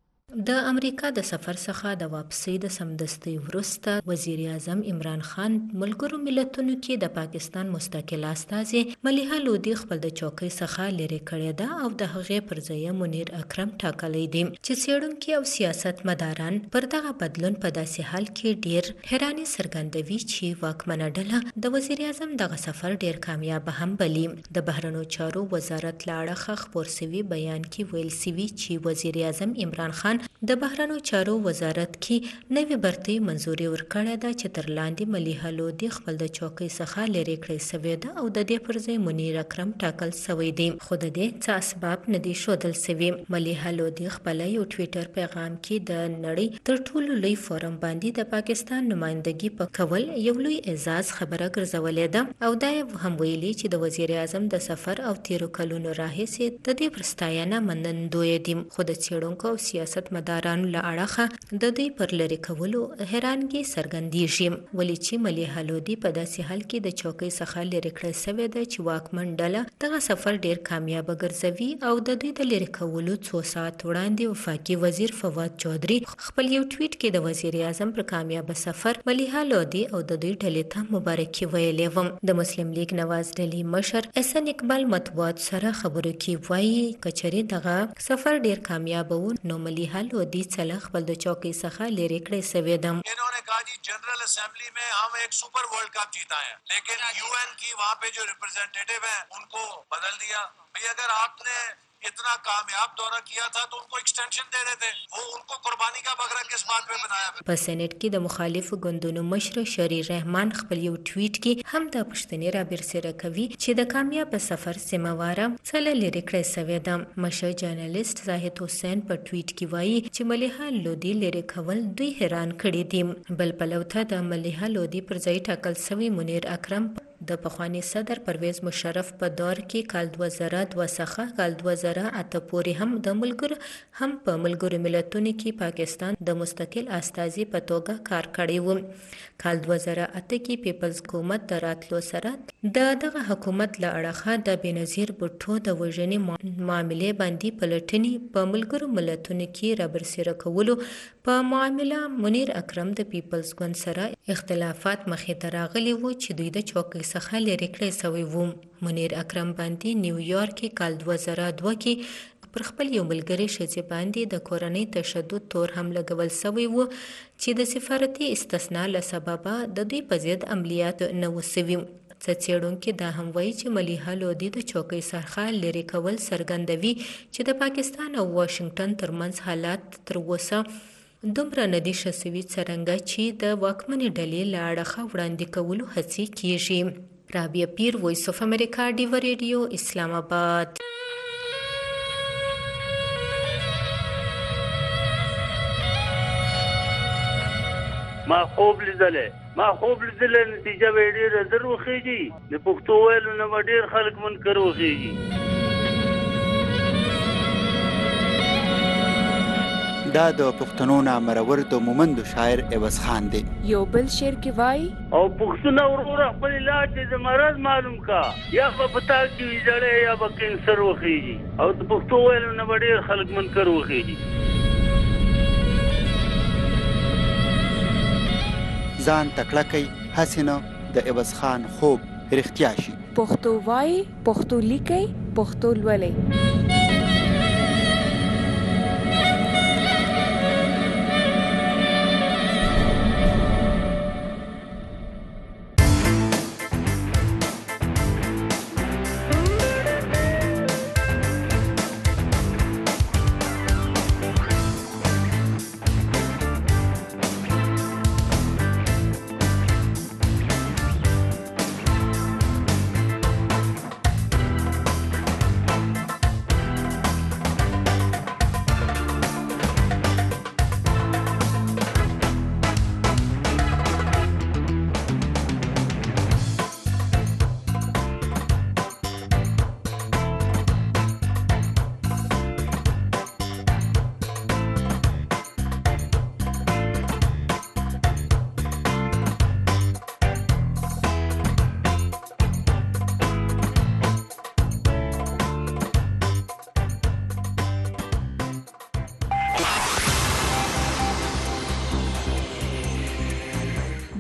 د امریکا د سفر څخه د واپسۍ د سمدستي وروسته وزیر اعظم عمران خان ملګرو ملتونو کې د پاکستان مستقل استازي ملیحه لودي خپل د چوکۍ څخه لرې کړې ده او د هغې پر ځای منیر اکرم ټاکلی دی چې څېړونکي او سیاستمداران پر دغه بدلون په داسې حال کې ډېر حیراني څرګندوي چې واکمنه ډله د وزیر اعظم دغه سفر ډېر کامیاب هم بلي. د بهرنیو چارو وزارت له اړخه خپور سوي بیان کې ویل سوي چې وزیر اعظم عمران خان د بهرنیو چارو وزارت کې نوې برتۍ منظوري ورکړې ده چې تر لاندې ملیحه لودي خپل د چوکۍ څخه لرې کړې سوې ده او د دې پر ځای منیر اکرم ټاکل سوی دی، خو د دې څه اسباب نه دي ښودل سوي. ملیحه لودي خپل یو ټویټر پیغام کې د نړۍ تر ټولو لوی فورم باندې د پاکستان نمائندګي په کول یو لوی اعزاز خبره ګرځولې ده او دا هم ویلي چې د وزیر اعظم د سفر او تیرو کلونو راهیسې د دې پر ستاینه منندوی دي، خو د څېړونکو او سیاست مدارانو له اړخه د دوی پر لرې کولو حیرانګي څرګندېږي، ولې چې ملیحه لودي په داسې حال کې د چوکۍ څخه لرې کړې سوې ده چې واکمن ډله دغه سفر ډېر کامیابه ګرځوي او د دوی د لرې کولو څو ساعت وړاندې وفاقي وزیر فواد چودھري خپل یو ټویټ کې د وزیر اعظم پر کامیابه سفر ملیحه لودي او د دوی ډلې ته مبارکي ویلې وه. د مسلم لیگ نواز ډلې مشر احسن اقبال مطبوعات سره خبرو کې وایي کچري دغه سفر ډېر کامیابه و نو ملیحه لودي څله خپل د چوکۍ څخه لرې کړې سوې ده. इन्होंने कहा जी जनरल असेंबली में हम एक सुपर वर्ल्ड कप जीता है, लेकिन यूएन की वहाँ पे जो रिप्रेजेंटेटिव हैं उनको बदल दिया. भाई अगर आपने इतना कामयाब दौरा किया था तो उनको एक्सटेंशन दे रहे थे, वो उनको कुर्बानी का बकरा किस बात पे बनाया. په سېنات کې د مخالفو ګوندونو مشر شریر رحمان خپل یو ټویټ کې هم د پښتنې را برسېره کوي چې د کامیاب سفر سیمواره څله لرې کړې سوې ده. مشر جرنالست زاهد حسین په ټویټ کې وایي چې ملیحه لودي لرې کول دوی حیران کړي دي. بل پلو ته د ملیحه لودي پر ځای ټاکل سوی منیر اکرم د پخوانی صدر پرویز مشرف په دور کې کال 2002 څخه کال 2008 پورې هم د ملګرو ملتونو کې پاکستان د مستقل استازي په توګه کار کړی و. کال 2008 کې پیپلز حکومت د راتلو سره دغه حکومت له اړخه د بېنظیر بوټو د وژنې معاملې باندې پلټنې په ملګرو ملتونو کې رابرسېره کولو په معامله منیر اکرم د پیپلز ګوند سره اختلافات مخې ته راغلي وو چې دوی د چوکۍ څخه لرې کړی سوی وو. منیر اکرم باندې نیویارک کې کال 2002 کې پر خپل یو ملګری ښځې باندې د کورنۍ تشدد تور هم لګول سوی وو چې د سفارتي استثنا له سببه د دوی په ضد عملیات نه و سوي. څه څېړونکي دا هم وایي چې ملیحه لودي د چوکۍ څخه لرې کول څرګندوي چې د پاکستان او واشنګټن ترمنځ حالات تر اوسه دومره نه دي ښه سوي څرنګه چې د واکمنې ډلې له اړخه وړاندې کولو هڅې کیږي. رابعه پیر، وایس اف امریکا، ډیو ریډیو، اسلام آباد. ما خوب لیدلې نتیجه به ډېره زر وخېږي. د پښتو ویلو نه به ډېر خلک منکر وخېږي. دا د پښتنو نامرور د مومندو شاعر عوض خان دی. یو بل شعر کې وایي او پښتون وروره خپل علاج د مرض معلوم کا، یا په پتا کې ویجړې یا به کینسر وخېږي. او د پښتو ویلو نه به ډېر خلک منکر وخېږي. ځان تکړه کوي هسې نه د عوض خان خوب رښتیا شي. پښتو وایي، پښتو لیکي، پښتو لولئ.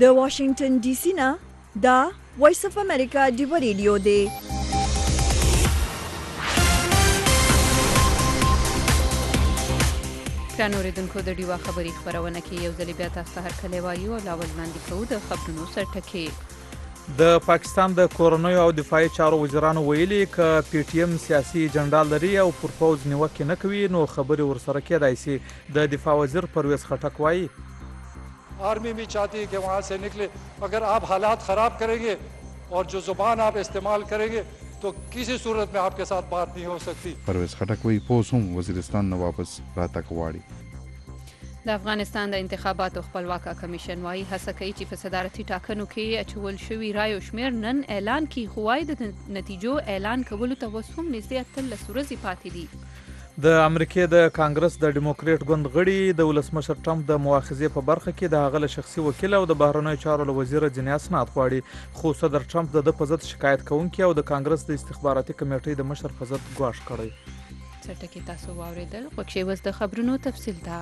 د واشنگټن ډي سي نه دا وایس اف امریکا ډیو ریډیو دی. ګران اوریدونکو د ډیوا خبري خبرونه کې یو ځل بیا تاسو ته هرکلی وایو او لاول وړاندې کوو د خبرونو سرټکي. د پاکستان د کورنیو او دفاعي چارو وزیرانو ویلي ک پی ټی ایم سیاسي اجنډا لري او پر پوز نیوکه نه کوي نو خبري ورسره کېدای شي. د دفاع وزیر پرویز خټک وایي आर्मी भी चाहती है कि वहाँ से निकले. अगर आप हालात ख़राब करेंगे और जो ज़ुबान आप इस्तेमाल करेंगे तो किसी सूरत में आपके साथ बात नहीं हो सकती. پرویز خټک وایي پوز هم وزیرستان نه واپس راتګ غواړي. د افغانستان د انتخاباتو خپلواکه کمیشن وايي هڅه کوي چې په صدارتي ټاکنو کې اچول شوي رایو شمیر نن اعلان کړي، خو وايي د نتیجو اعلان کولو ته اوس هم نږدې 13 ورځې پاتې دي. د امریکای د کانګرس د ډیموکریټ ګوند غړي د ولسمشر ټرمپ د مؤاخذې په برخه کې د هغه شخصي وکیل او د بهرنیو چارو له وزیر ځینې اسناد غواړي، خو صدر ټرمپ د په ضد شکایت کوونکي او د کانګرس د استخباراتي کمیټې د مشر په ضد ګواښ کړی. څټکي تاسو واوریدل، خو کې وس د خبرونو تفصیل ته.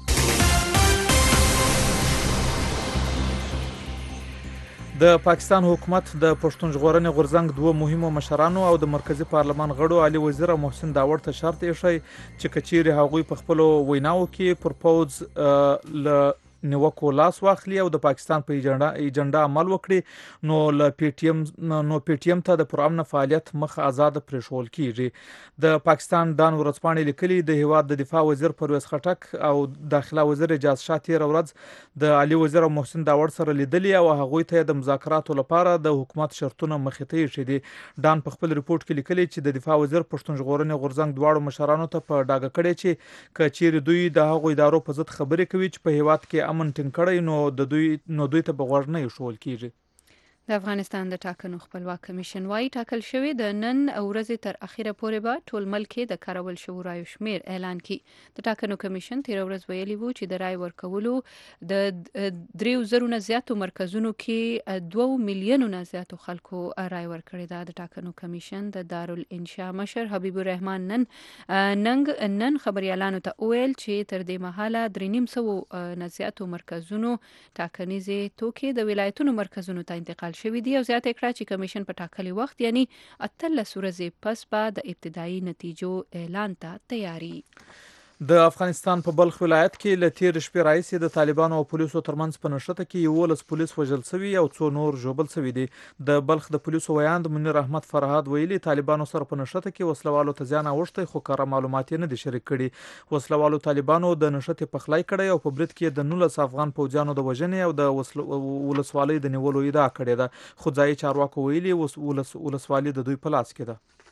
د پاکستان حکومت د پښتون ژغورنې غورځنګ دوه مهمو مشرانو او د مرکزی پارلمان غړو علي وزیر او محسن داوړ ته شرط ایښی چې کچيري هغوی په خپل ویناو کې پر پوز ل نیوکو لاس واخلي او د پاکستان په ایجنډا عمل وکړي نو ل پی ټی ایم ته د پرامن فعالیت مخ آزاد پرېښول کیږي. د پاکستان دان ورځپاڼې لیکلي د هیواد د دفاع وزیر پرویز خټک او داخله وزیر اجاز شاه تیر ورځ د علي وزیر او محسن داوړ سره لیدلي او هغوی ته د مذاکراتو لپاره د حکومت شرطونه مخې ته ایښي دي. دان په خپل ریپورت کې لیکلي چې د دفاع وزیر پښتون ژغورنې غورځنګ دواړو مشرانو ته په ډاګه کړی چې کچيري دوی د هغو ادارو په ضد خبرې کوي چې په هیواد کې امن ټینګ کړی نو دوی ته به غوږ نه ایښول کیږي. د افغانستان د ټاکنو خپلواک کمیشن وايي ټاکل شوی د نن ورځې تر اخیره پورې به ټول ملک د کارول شوی رایو شمیر اعلان کړي. د ټاکنو کمیشن تیر ورځ ویلي وو چې د رای ورکولو د 3000 نه زیاتو مرکزونو کې 2 میلیونو نه زیاتو خلکو رای ورکړي. د ټاکنو کمیشن د دارالانشاء مشر حبیب الرحمن نن خبريالانو ته ویل چې تر دې مهاله 350 نه زیاتو مرکزونو ټاکنیزې توکي د ولایتونو مرکزونو ته انتقال شوی دی او زیاته کړه چې کمیشن په ټاکلي وخت یعنی 13 ورځې پس به د ابتدایي نتیجو اعلان ته تیاری. د افغانستان په بلخ ولایت کې له تیر شپې راځي د طالبانو او پولیسو ترمنځ په نښته کې 11 پولیس وژل شوي او 2 نور ژوبل شوي دي. د بلخ د پولیسو ویاند منیر احمد فرهاد ویلي طالبانو سره په نښته کې وسلوالو ته ځان اوښتي خو کار معلومات نه دي شریک کړي. وسلوالو طالبانو د نښته پخلای کړي او په برید کې د 19 افغان پوځیانو د وژنې او د ولسوالۍ د نیولو ادعا کړې ده، خو ځای چارواکو ویلي ولسوالۍ د دوی په لاس کې ده.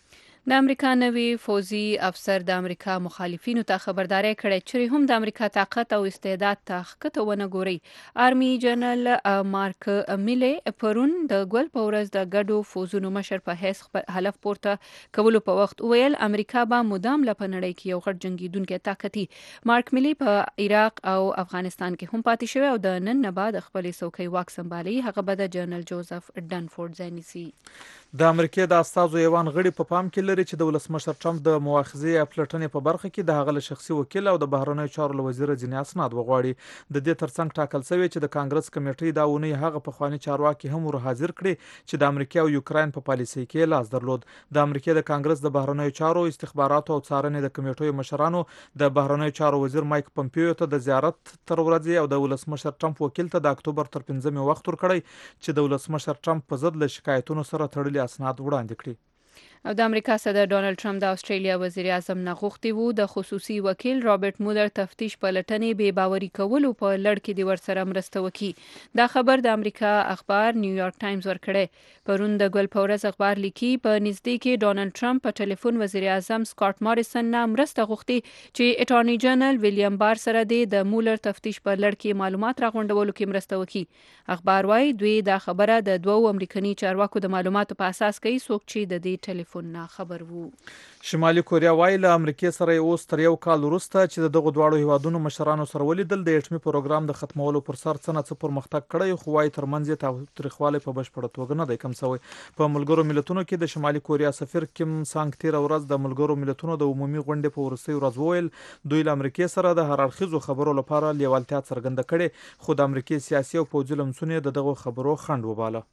د امریکا نوی فوزي افسر د امریکا مخالفینو ته خبرداري کړې چې هم د امریکا طاقت او استعداد ته ښکته ونه ګوري. آرمي جنرال مارک میلی پرون د ګول په ورځ د ګډو فوزونو مشر په حیث حلف پورته کولو په وخت ویل امریکا به مدام لپنړی کې یو غټ جنگیدونکو طاقتي. مارک میلی په عراق او افغانستان کې هم پاتې شوی او د نن نه بعد خپل څوکۍ واک سمبالي هغه به د جنرال جوزف ډنفورد ځانیسي. د امریکای د استازو ایوان غړي په پام کې لري چې د ولسمشر ټرمپ د مؤاخذې پلټنې په برخه کې د هغه شخصي وکیل او د بهرنیو چارو وزیر ځینې اسناد وغواړي. د دې ترڅنګ ټاکل شوی چې د کانګرس کمیټې دا ونی هغه په خواني چارواکي هم ور حاضر کړي چې د امریکا او یوکرين په پالیسي کې لاس درلود. د امریکا د کانګرس د بهرنیو چارو استخباراتو او څارنې د کمیټو مشرانو د بهرنیو چارو وزیر مایک پمپیو ته د زیارت تر ورځې او د ولسمشر ټرمپ وکیل ته د اکتوبر تر 15 وخت ورکړی چې د ولسمشر ټرمپ په ضد له شکایتونو سره تړلي اسناد وړاندې کړي. او د امریکا صدر ډونالد ټرمپ د استرالیا وزیر اعظم نه غوښتي وو د خصوصي وکیل رابرټ مولر تفتیش په لټنې بې باوري کولو په لړ کې د ورسره مرسته وکړي. دا خبر د امریکا اخبار نیویارک ټایمز ورکړی. پرون د ګل پورز اخبار لیکي په نږدې کې ډونالد ټرمپ په ټلیفون وزیر اعظم سکاٹ ماریسن نه مرسته غوښتي چې اټارنی جنرال ویلیام بار سره د مولر تفتیش په لړ کې معلومات راغونډولو کې مرسته وکړي. اخبار وايي دوی دا خبره د دوو امریکایي چارواکو د معلوماتو په اساس کوي څوک چې د دې ټلیفون ټلیفون نه خبر وو. شمالي کوریا وایي له امریکای سره اوس تر یو کال وروسته چې دغه دواړو هیوادونو مشرانو سره ولیدل د اټومي پروګرام د ختمولو پر سر څه پرمختګ کړی، خو وایي ترمنځ یې تاوتریخوالی په بشپړه توګه نه دی کم شوی. په ملګرو ملتونو کې د شمالي کوریا سفیر کیم سانګ تیره ورځ د ملګرو ملتونو د عمومي غونډې په وروستۍ ورځ وویل دوی له امریکای سره د هر اړخیزو خبرو لپاره لیوالتیا څرګنده کړې، خو د امریکای سیاسي او پوځي لمسون یې دغه خبرو خنډ وباله.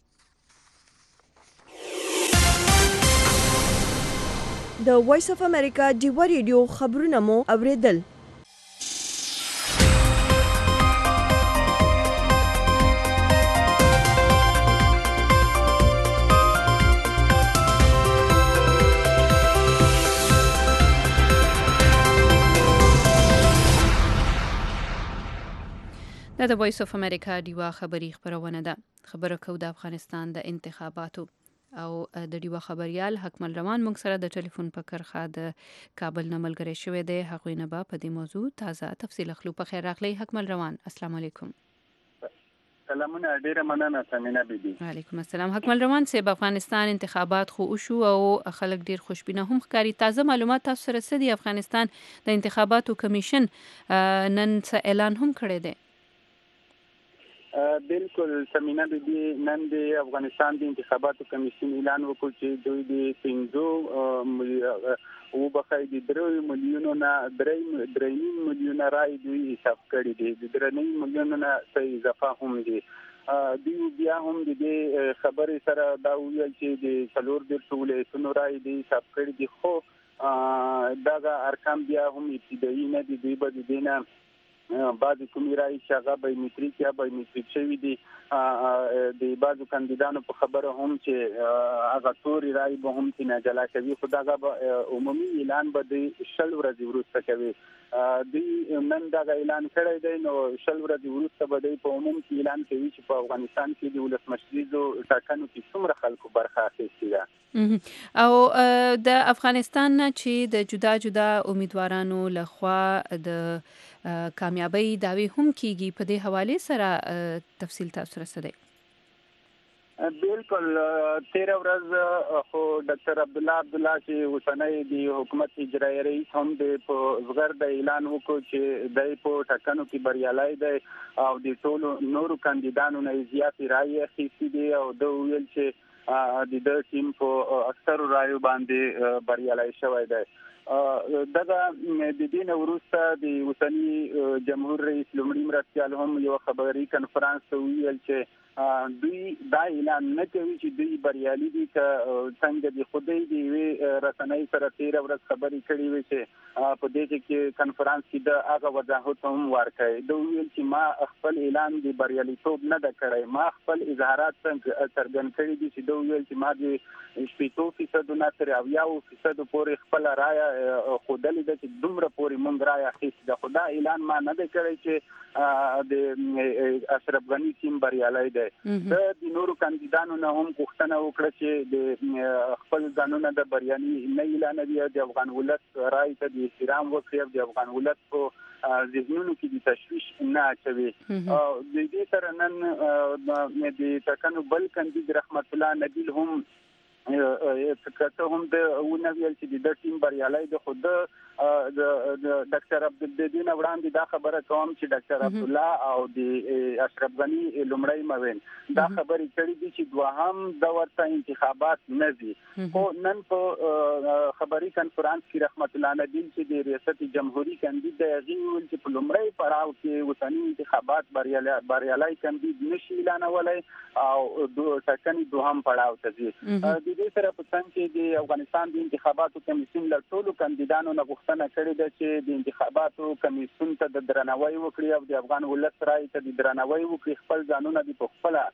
د وایس اف امریکا ډیوا ریډیو خبرونه مو اوریدل. دا د وایس اف امریکا ډیوا خبری خبرونه ده. خبره کو د افغانستان د انتخاباتو او د ډیوا خبريال حکمل روان موږ سره د ټلیفون په کرخه د کابل نه ملګری شوی دی. هغوی نه به په دې موضوع تازه تفصیل اخلو. په خیر راغلی حکمل روان. السلام علیکم. سلامونه، ډیره مننه سمینا بیبي. وعلیکم السلام. حکمل روان صاحب، افغانستان انتخابات خو وشو او خلک ډیر خوشبینه هم ښکاري. تازه معلومات تاسو سره څه دي؟ افغانستان د انتخاباتو کمیشن نن څه اعلان هم کړی دی؟ بالکل سمینا بیبي، نن د افغانستان د انتخاباتو کمیشن اعلان وکړ چې دوی د 3 ملیونو نه 3 ملیونه رای دوی حساب کړي دي. د 3 ملیونو نه څه اضافه هم دي. دوی بیا هم د دې خبرې سره دا ویل چې د 4 ولایتونو رای دوی حساب کړي دي، خو دغه ارقام بیا هم ابتدایي نه دي. دوی به د دې نه بعضی کومې رایې چې هغه بایومټریک یا بایومټریک شوي دي د بعضو کاندیدانو په خبره هم چې هغه تورې رایې به هم ترې جلا کوي، خو دغه به عمومي اعلان به دوی 20 ورځې وروسته کوي. دوی نن دغه اعلان کړی دی، نو 20 ورځې وروسته به دوی په عموم کې اعلان کوي چې په افغانستان کې د ولسمشریزو ټاکنو کې څومره خلکو برخه اخیستې ده. او د افغانستان نه چې د جدا جدا امیدوارانو لخوا د کامیابی داوی هم کیږي، په دې حواله سره تفصیل تاسو سره څه دی؟ بالکل 13 ورځ خو ډاکټر عبدالله چې اوسنی د حکومت اجرایي رئیس هم د زغر د اعلان وکړ چې د په ټاکنو کې بریالي دی او د ټولو نورو کاندیدانو نه زیات رایې اخیستې دي او د ویل چې د ټیم په اکثر رایو باندې بریالي شوی دی. دغه د دې نه وروسته د اوسنی جمهور رئیس لومړي مرستیال هم یو خبري کنفرانس ته ویل چې دوی دا اعلان نه کوي چې دوی بریالي دي که څنګه د خدای دی رسنۍ سره 13 ورځ خبرې کړې وي چې په دې کې کنفرانس کې د هغه وضاحت هم ورکړي. دوی ویل چې ما خپل اعلان د بریالیتوب نه د کړی، ما خپل اظهارات څرګند کړي دي چې دوی ویل چې ما د 80% نه تر 90% پورې خپل رایه خودلې ده چې دومره پورې مونږ رایه اخیستې ده، خو دا اعلان ما نه دی کړی چې د اشرف غني ټیم بریالی دی. د نورو کاندیدانو نه هم غوښتنه وکړه چې د خپل ځانونه د بریالي نه اعلانوي، د افغان ولس رای ته د احترام وکړي او د افغان ولس په ذهنونو کې د تشویش نه اچوي. د دې سره نن د ټاکنو بل کاندید رحمت الله نبیل هم کته هم د ونویل چې د ټیم بریالي د خود د ډاکټر عبدالدین وړاندې دا خبره کوم چې ډاکټر عبدالله او د اشرف غني لومړی موین دا خبرې کړې دي چې دوهم د ورته انتخابات نه دي. خو نن په خبري کنفرانس کې رحمت الله نبیل چې د ریاست جمهوریت کاندید دی ویل چې په لومړی پړاو کې وطني انتخابات بریالي کاندید نشي اعلانولای او ټاکنې دوهم پړاو ته ځي. د دې سره په څنګ کې د افغانستان د انتخاباتو کمیسیون له ټولو کاندیدانو نه غوښتنه کړې ده چې د انتخاباتو کمیسیون ته د درناوی وکړي او د افغان ولس رای ته د درناوی وکړي، خپل ځانونه د خپل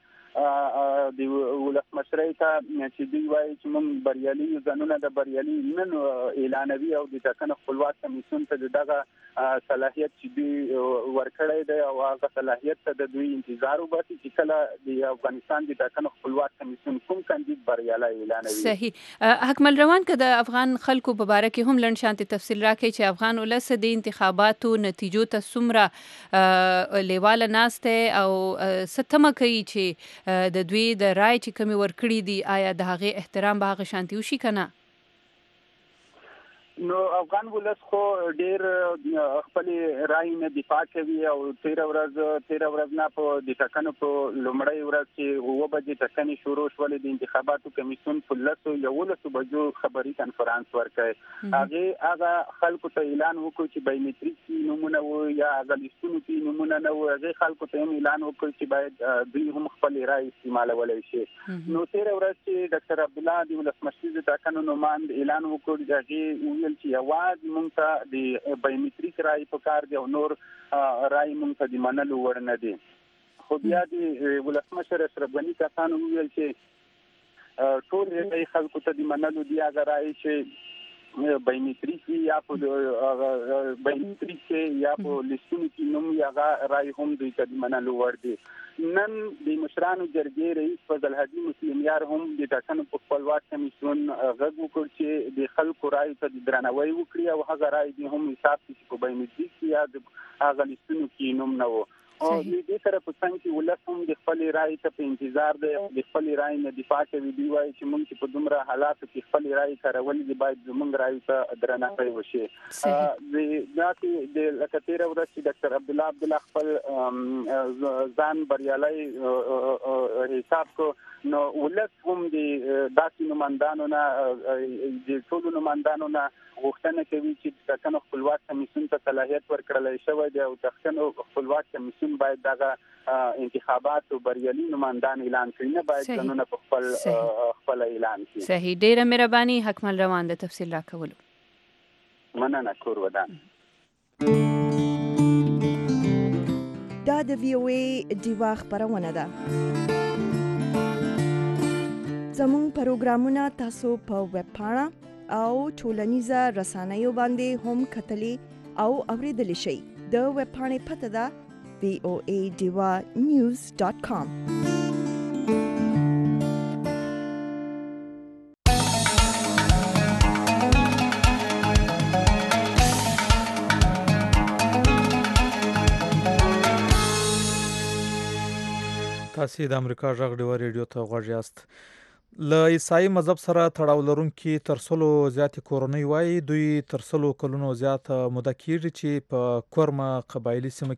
د ولسمشرۍ ته چې دوی وایي چې موږ بریالي ځانونه د بریالي نن اعلانوي او د ټاکنو خپلواک کمیسیون ته دغه صلاحیت چې دوی ورکړی دی او هغه صلاحیت ته د دوی انتظار وباسي چې کله د افغانستان د ټاکنو خپلواک کمیسیون کوم کاندید بریالي اعلانوي. صحیح. حکمل روان که د افغان خلکو په باره کې هم لنډ شانتي تفصیل راکړي چې افغان ولس د انتخاباتو نتیجو ته څومره لیواله ناسته او ستمه کوي چې د دوی د رای چې چې کومې ورکړي دي آیا د هغې احترام به هغه شانتي وشي که نه؟ نو افغان ولس خو ډیر خپل رائے نه دفاع کوي او 13 ورځ نه په د ټاکنو په لومړۍ ورځ چې 9 بجې ټاکنې شروع شولې د انتخاباتو کمیسیون په 11 بجو خبري کانفرنس ورکړ. هغه خلکو ته اعلان وکړ چې بایومټریک نمونه و یا غلیستونو کې نمونه نه و. هغه خلکو ته اعلان وکړ چې باید دوی هم خپل رائے استعمالولای شي. نو 13 ورځ چې ډاکټر عبد الله د ولسمشر د ټاکنو نوماند اعلان وکړ چې چې یواز مونږ ته د بایومټریک رائے په کار دی او نور رائے مونږ ته د منلو وړ نه دي. خو بیا د ولسمشر اشرف غني کسانو ویل چې ټول خلکو ته د منلو دی هغه رائے چې بایومټریک یا په بایومټریک یا په لیستونو کې نوم هغه رائے هم دوی ته د منلو وړ دي. نن د مشرانو جرګې رئیس فضل هادي مسلم یار هم د ټاکنو په خپلواک کمیسیون غږ وکړ چې د خلکو رائے ته درناوی وکړي او هغه رائے دې هم حساب کړي په بایومټریک یا د هغه لیستونو کې نوم نه و. او دې سره په څنګه کې ولس هم د خپل رائے ته په انتظار دی، د خپل رائے نه دفاع کوي. دی وايي چې موږ چې په دومره حالاتو کې خپل رائے کارول دي باید زموږ رائے ته درناوی وشي. د لکه 13 ورځې چې ډاکټر عبد الله خپل ځان بریالي حساب کو، نو ولس هم د داسې نمائندانو نه د ټولو نمائندانو نه غوښتنه کوي چې ټاکنو خپلواک کمیسیون ته صلاحیت ورکړل شوی دی او ټاکنو خپلواک کمیسیون باید دغه انتخابات او بریالي نمائندان اعلان کړي، نه باید قانون په خپل اعلان کړي. صحیح، ډیره مهرباني حکمل روان د تفصیل راکولو. مننه کور ودان. دا د وی او ای دیوا خبرونه ده. زموږ پروګرامونه تاسو په ویب پاڼه او ټولنیزه رسنیو باندې هم کتلی او اوریدلی شئ. د ویب پاڼې پته ده voadewanews.com. تاسو د امریکا غږ ډیوا ریډیو ته غوږ یاست. له عیسائی مذهب سره تړاو لرونکي تر سلو زیاتې کورنۍ وایي دوی تر سلو کلونو زیات موده کېږي چې په کورمه قبایلي سیمه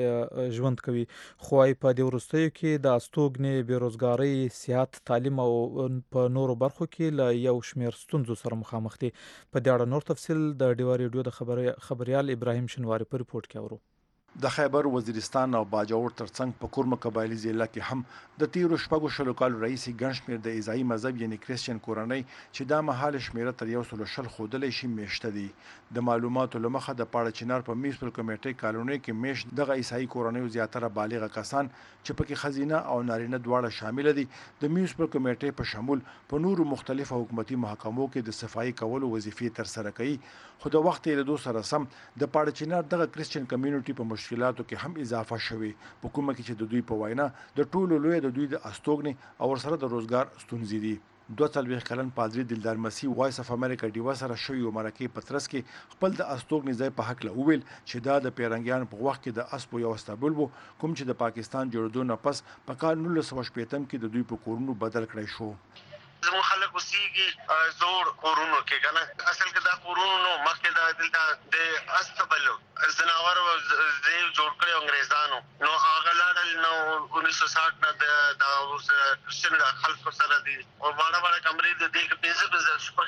کې ژوند کوي، خو وايي په دې وروستیو کې د استوګنې، بېروزګارۍ، صحت، تعلیم او په نورو برخو کې له یو شمېر ستونزو سره مخامخ دي. په دې اړه نور تفصیل د ډیوا ریډیو د خبریال ابراهیم شنواري په ریپورت کې اورو. د خیبر وزیرستان او باجوړ ترڅنګ په کورمه قبایلي ضلع کې هم د تیرو شپږو شلو کالو راهیسې ګڼ شمېر د عیسائی مذهب یعنې کریسچن کورنۍ چې دا مهال شمېره تر 120 ښودلی شي میشته دي. د معلوماتو له مخه د پاړه چنار په میوسپل کمیټې کالونۍ کې میشت دغه عیسائی کورنیو زیاتره بالغه کسان چې پکې ښځینه او نارینه دواړه شامل دي د میوسپل کمیټې په شمول په نورو مختلفو حکومتي محکمو کې د صفایي کولو وظیفې ترسره کوي. خو د وخت تېرېدو سره سم د پاړه چنار دغه کریسچن کمیونټي په مشکلاتو کې هم اضافه شوي، په کومه کې چې د دوی په وینا د ټولو لوی د دوی د استوګنې او ورسره د روزګار ستونزې دي. 42 کلن پادری دلدار مسیح وایس اف امریکا ډیوا سره شوی مرکه پترس کې خپل د استوګنې ځای په حق له ویل چې دا د پیرنګیان په وخت کې د اسپو یو استابل وو کوم چې د پاکستان جوړېدو نه پس په کال 1980 کې د دوی په کورونو بدل کړی شو. زمو خلک اوسېږي زوړ کورونو کې کنه، اصل کې دا کورونو نو مخکې دا دلته د استبل زناور زیو جوړ کړی انګريزانو، نو هغه لاړل نو 1960 نه دا اوس کرسچن خلکو سره دي او باړه کمرې د دې کې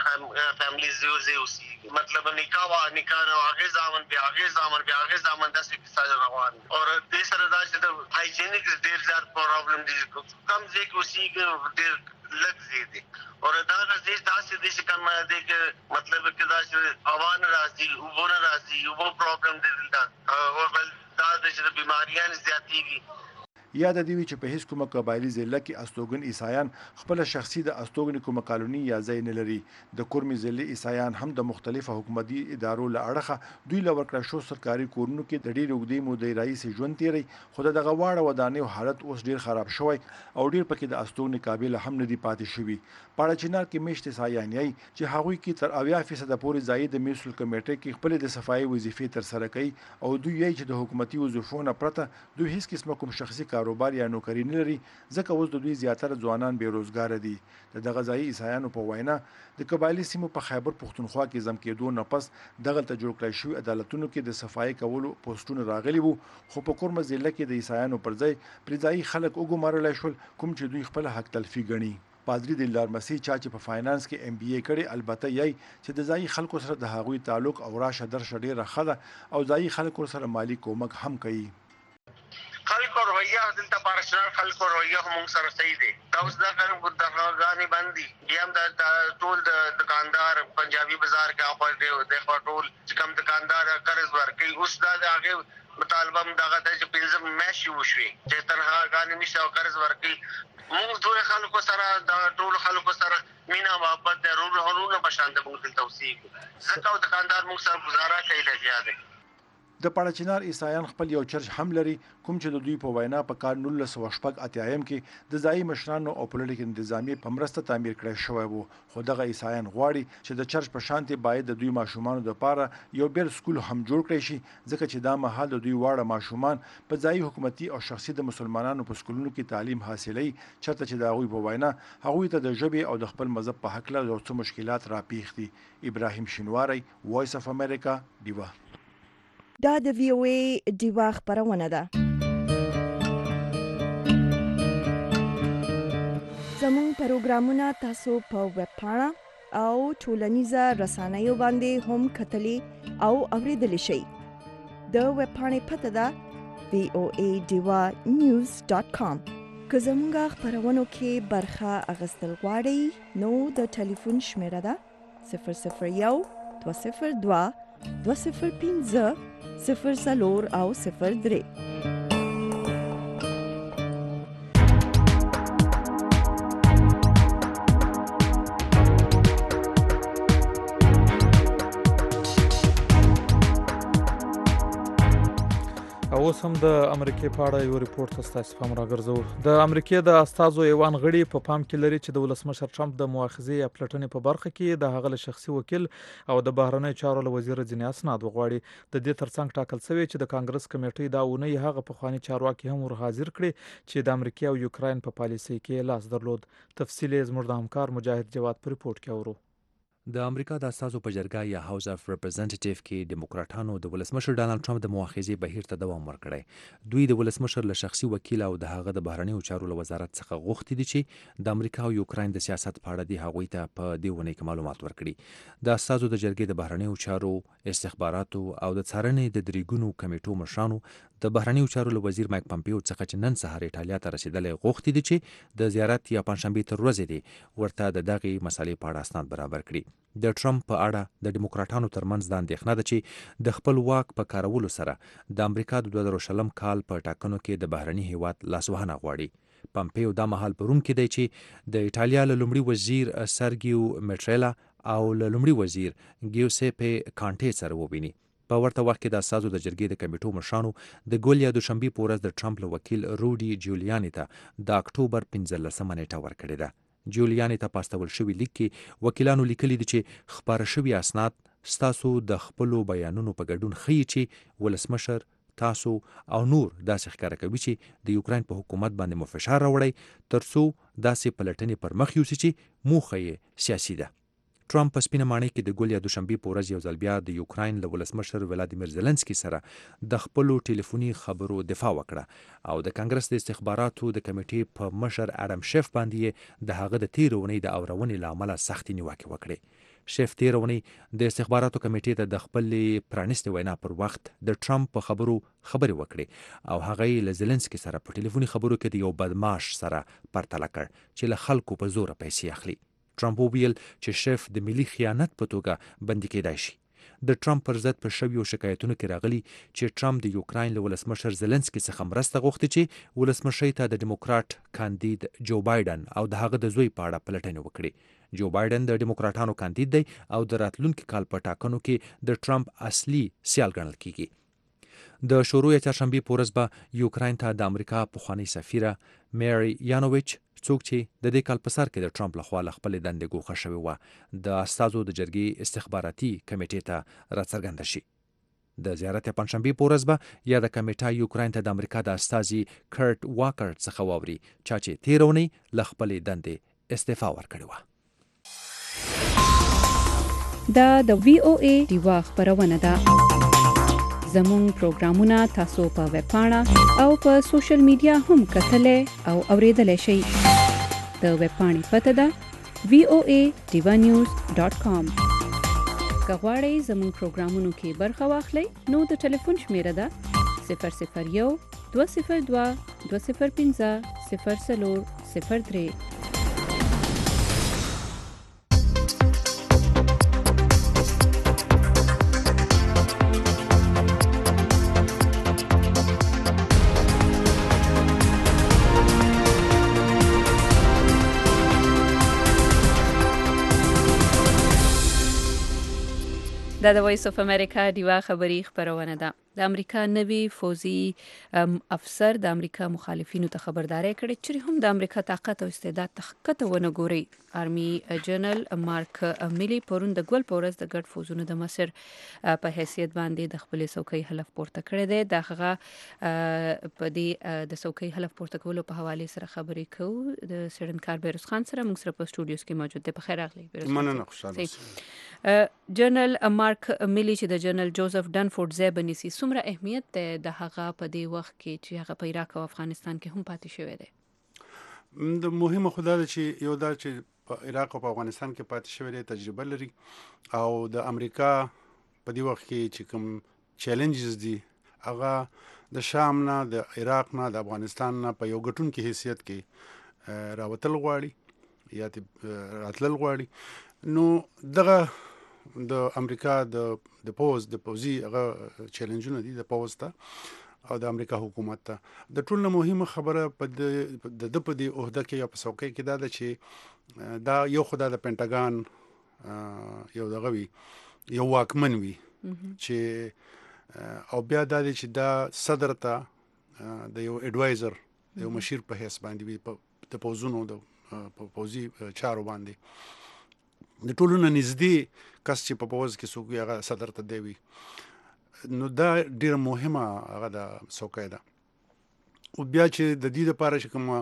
15 فیملیز زیو اوسېږي، مطلب نکاح نو هغه ځامن بیا هغه ځامن داسې کیسه روان او دې سره دا چې د هایجینیک ډېر زیات پرابلم دي، کم ځای کې اوسېږي ډېر لږ زیات دي اور دا غزي داسې دي چې کوم دې کې مطلب کې دا چې اوان راځي او ور راځي او پرابلم دي دا او بل دا چې بیماریاں زیاتېږي. یاد دی چې په هیڅ کومه قبایلی ضلع کې استوګن عیسایان خپل شخصي د استوګن کومه کالونی یا ځای نه لري. د کورمي ضلع عیسایان هم د مختلفو حکومتي ادارو له اړخه دوی له ورکړه شو سرکاري کورونو کې د ډېر اوږدې مودې راهیسې ژوند تیری، خو دغه واړه ودانیو حالت اوس ډېر خراب شوی او ډېر پکې د استوګن قابل هم نه دی پاتې شوی. پاړه چنار کې میشت عیسایان یې چې هغوی کې تر 80% پورې ځای د میوسل کمیټې کې خپل د صفایي وظیفې تر سره کوي او دوی یې چې د حکومتي وظیفو نه پرته دوی هیڅ قسمه کوم شخصي کار کاروبار یا نوکری نه لري ځکه اوس د دوی زیاتره ځوانان بیروزګار دي. د دغه ځایي عیسایانو په وینا د قبایلي سیمو په خیبر پښتونخوا کې زم کېدو نه پس دغلته جوړ کړی شوي عدالتونو کې د صفایي کولو پوسټونه راغلي وو، خو په کورمه ضلع کې د عیسایانو پر ځای ځایي خلک وګمارلی شول کوم چې دوی خپل حق تلفي ګڼي. پادری دلدار مسیح چا چې په فاینانس کې MBA کړي البته یی چې د ځایي خلکو سره د هغوی تعلق او راشه درشه ډیره ښه ده او ځایي خلکو سره مالی کومک هم کوي. خلکو رویه دلته پارسنال خلکو رویه هم سره صحیح دی. دا اوس دا کارو د غانې باندې بیا هم د ټول د دکاندار پنجابي بازار کې اپر د ټول چې کوم دکاندار قرض ورکړي اوس دا هغه مطالبه هم دغه د پنځم میاشتې وشوي چې تنها غانې نشته او قرض ورکړي. موږ ټول خلکو سره د ټول خلکو سره مینا محبت د رورونه په شان د موږ توصیه کوو ځکه دکاندار موږ سره گزاره کوي لږه دی. د پاړچینار عیسایان خپل یو چرچ هم لري کوم چې د دوی په وینا په کال 1988 کې د ځایي مشرانو او پولیټیکل انتظامیې په مرسته تعمیر کړی شوی وو، خو دغه عیسایان غواړي چې د چرچ په شانتي باید د دوی ماشومانو لپاره یو بیل سکول هم جوړ کړی شي ځکه چې دا مهال د دوی واړه ماشومان په ځایي حکومتي او شخصي د مسلمانانو په سکولونو کې تعلیم حاصلوي چېرته چې د هغوی په وینا هغوی ته د ژبې او د خپل مذهب په هکله یو څه مشکلات راپیښ دي. ابراهیم شینواری، وایس اف امریکا، ډیوا. دا د VOA ډیوا خبرونه ده. زموږ پروګرامونه تاسو په ویب پاڼه او ټولنیزه رسنیو باندې هم کتلی او اوریدلی شئ. د ویب پاڼې پته ده voadivanews.com. که زموږ خبرونو کې برخه اخیستل غواړئ نو د ټلیفون شمیره ده 001 202 205 04 او 03. اوس هم د امریکای په اړه یو ریپورت تاسو پام راګرځو. د امریکای د استازو ایوان غړي په پام کې لري چې د ولسمشر ټرمپ د مؤاخذې یا پلټنې په برخه کې د هغه شخصي وکیل او د بهرنیو چارو وزیر ځینې اسناد وغواړي. د دې ترڅنګ ټاکل شوی چې د کانګرس کمیټې دا اونۍ هغه پخوانی چارواکي هم ور حاضر کړي چې د امریکا او یوکرين په پالیسۍ کې لاس درلود. تفصیل زموږ د همکار مجاهد جواد په ریپورت کې اورو. د امریکا د اساسو په جرګه یا هاوس اف ریپرزنټیټیو کې ډیموکراټانو د ولسمشر ډانلډ ټرمپ د مؤاخذې بهیر ته دوام ورکړی. دوی د ولسمشر له شخصي وکیل او د هغه د بهرنیو چارو له وزارت څخه غوښتي دي چې د امریکا او یوکرين د سیاست په اړه د هغوی ته په دې ونې کې معلومات ورکړي. د اساسو د جرګې د بهرنیو چارو، استخباراتو او د څارنې د دریګونو کمیټو مشرانو د بهرنیو چارو له وزیر مایک پمپیو څخه چې نن سهار ایټالیا ته رسیدلې غوښتي دي چې د زیارت یا پنځشنبه تر ورځې دی ورته د دغه مسالې په اړه اسناد برابر کړي. د ټرمپ په اړه د ډیموکراټانو ترمنځ د اندېښنه ده چې د خپل واک په کارولو سره د امریکا د 2020 کال په ټاکنو کې د بهرني هیواد لاسوهنه غواړي. پمپیو دا مهال په روم کې دی چې د ایټالیا له لومړي وزیر سرګیو میټریلا او له لومړي وزیر ګیوسیپه کانټې سره وویني. په ورته وخت کې د اساسو د جرګې د کمیټو مشرانو د ګول یا دوشنبه په ورځ د ټرمپ له وکیل روډي جولیاني ته د اکتوبر 15 نیټه ورکړې ده. جولیاني ته پاستول شوی لیک کې وکیلانو لیکلي دي چې خبره شوی اسناد ستاسو د خپلو بیانونو په ګډون ښیي چې ولسمشر تاسو او نور داسې ښکاره کوي چې د یوکرين په حکومت باندې مو فشار راوړی ترڅو داسې پلټنې پر مخ یوسي چې موخه یې سیاسي ده. ټرمپ په سپینه ماڼۍ کې د ګول یا دوشنبه په ورځ یو ځل بیا د یوکرين له ولسمشر ولادیمیر زيلنسکي سره د خپلو ټلیفوني خبرو دفاع وکړه او د کانګرس د استخباراتو د کمیټې په مشر اډم شیف باندې د هغه د تیرونې د اورونې لامل سختي نیوکه وکړه. شیف تیرونې د استخباراتو کمیټې ته د خپل پرانیستي وینا پر وخت د ټرمپ په خبرو خبرې وکړي او هغه له زيلنسکي سره په ټلیفوني خبرو کې د یو بدمعاش سره پرتله کړ چې له خلکو په زور پیسې اخلي. ټرمپ وویل چې شیف د ملي خیانت په توګه بندي کېدای شي. د ټرمپ پر ضد په شویو شکایتونو کې راغلي چې ټرمپ د یوکرين له ولسمشر زيلنسکي څخه مرسته غوښتي چې ولسمشر ته د ډیموکراټ کاندید جو بایدن او د هغه د زوی په اړه پلټنه وکړي. جو بایدن د ډیموکراټانو کاندید دی او د راتلونکي کال په ټاکنو کې د ټرمپ اصلي سیال ګڼل کیږي. د شروع چهارشنبه په ورځ به یوکرين ته د امریکا پخوانی سفیره مری یانوویچ څوک چې د دې کال په سر کې د ټرمپ لخوا خپل دندې ګوښه شوی و د استازو د جرګې استخباراتي کمیټې ته راڅرګند شي. د زیارت پنځشنبه په ورځ به یا د کمیټه یوکراین ته د امریکا د استازي کرټ واکر څخه واوري چې تیرونی ل خپلې دندې استعفا ورکړې و. دا د VOA دیوا خبرونه ده. زموږ پروګرامونه تاسو په ویب پاڼه او په سوشل میډیا هم کتلای او اوریدلای شئ. د ویب پاڼې پته ده voadevanews.com. که غواړئ زموږ پروګرامونو کې برخه واخلئ نو د ټلیفون شمیره ده 001 202 205 0403. دا د وایس اف امریکا دیوا خبری خبرونه ده. د امریکا نوی فوزي افسر د امریکا مخالفینو ته خبرداري کړې چې هم د امریکا طاقت او استعداد تخکته ونه ګوري. آرمي جنرال مارک میلی پرون د ګول پورز د ګډ فوزونو د مصر په حیثیت باندې د خپل څوکۍ حلف پورته کړی دی. د هغه په دې د څوکۍ حلف پورته کولو په حواله سره خبرې کوو د سیډن کار بیروس خان سره. موږ سره په سټوډیوز کې موجود دی. په خیر راغلی بیروس. مننه، خوشاله. جنرال مارک میلی چې د جنرال جوزف ډنفورد ځای بنیسي څومره اهمیت دی د هغه په دې وخت کې چې هغه په عراق او افغانستان کې هم پاتې شوی دی؟ د مهمه خدای ده چې یو دا چې په عراق او په افغانستان کې پاتې شوی دی تجربه لري او د امریکا په دې وخت کې چې کوم چیلنجز دي هغه د شام نه، د عراق نه، د افغانستان نه په یو ګټونکي حیثیت کې راوتل غواړي یا راتلل غواړي. نو دغه د امریکا د پوزي هغه چیلنجونه دي د پوز ته او د امریکا حکومت ته. د ټولو مهمه خبره په د په دې عہده کې یا په څوکۍ کې دا ده چې دا یو خدای د پینټاګان یو دغه وي، یو واکمن وي چې او بیا دا دی چې دا صدر ته د یو اډوایزر یو مشیر په حیث باندې وي د پوزونو د پوزي چارو باندې. د ټولو نه نږدې کس چې په پوز کې څوک هغه صدر ته دی وي. نو دا ډیره مهمه هغه د څوکۍ ده. او بیا چې د دې لپاره چې کوم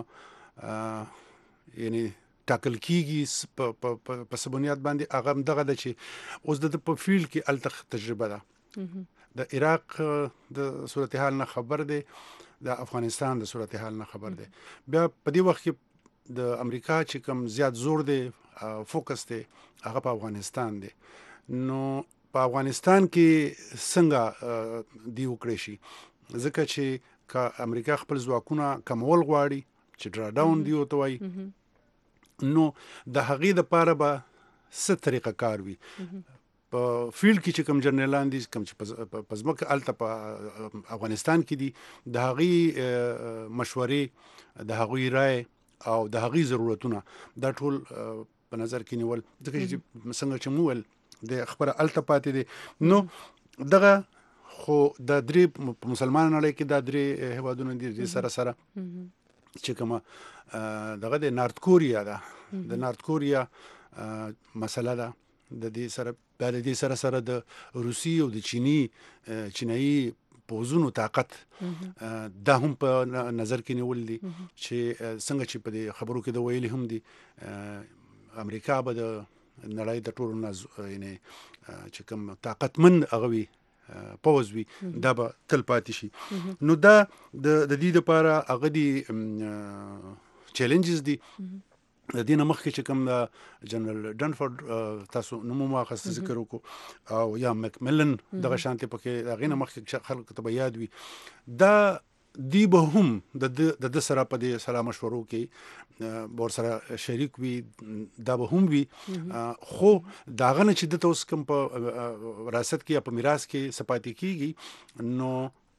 یعنی ټاکل کیږي په سبونیات باندې هغه دغه ده چې اوس د په فیلډ کې الته تجربه ده. د عراق د صورتحال نه خبر دی، د افغانستان د صورتحال نه خبر دی. بیا په دې وخت کې د امریکا چې کوم زیات زور دی فوکس دی هغه په افغانستان دی. نو په افغانستان کې څنګه دی وکړي شي، ځکه چې که امریکا خپل ځواکونه کمول غواړي چې ډرا ډاون دی وته وای، نو د هغې لپاره به څه طریقه کار وي. په فیلډ کې چې کوم جنرالان دي، کوم چې په ځمکه الته په افغانستان کې دي، د هغې مشورې، د هغوی رای او د هغې ضرورتونه دا ټول په نظر کې نیول. ځکه چې څنګه چې مو ول د خبره الته پاتې دي. نو دغه خو د درې مسلمان نړۍ کې دا درې هیوادونه دي سره چې کومه دغه د نارت کوریا ده، د نارت کوریا مسله ده، د دې سره د روسي او د چینایي پوزونو طاقت دا هم په نظر کې نیول دي چې څنګه چې په دې خبرو کې د ویلي هم دي امریکا به د نړۍ د ټولو یعنی چې کوم طاقتمند هغه وي پوز وي دا به تل پاتې شي. نو دا د دې لپاره هغه دي چیلنجز دي. د دې نه مخکې چې کوم د جنرال ډنفورد تاسو نوم واخیست ذکر وکړو او یا مکملن دغه شانتي پکې هغې نه مخکې خلکو ته به یاد وي. دا دی به هم د سره په دې سره مشورو کې ورسره شریک وي، دا به هم وي. خو د هغه نه چې دته اوس کوم په وراثت کې یا په میراث کې څه پاتې کېږي، نو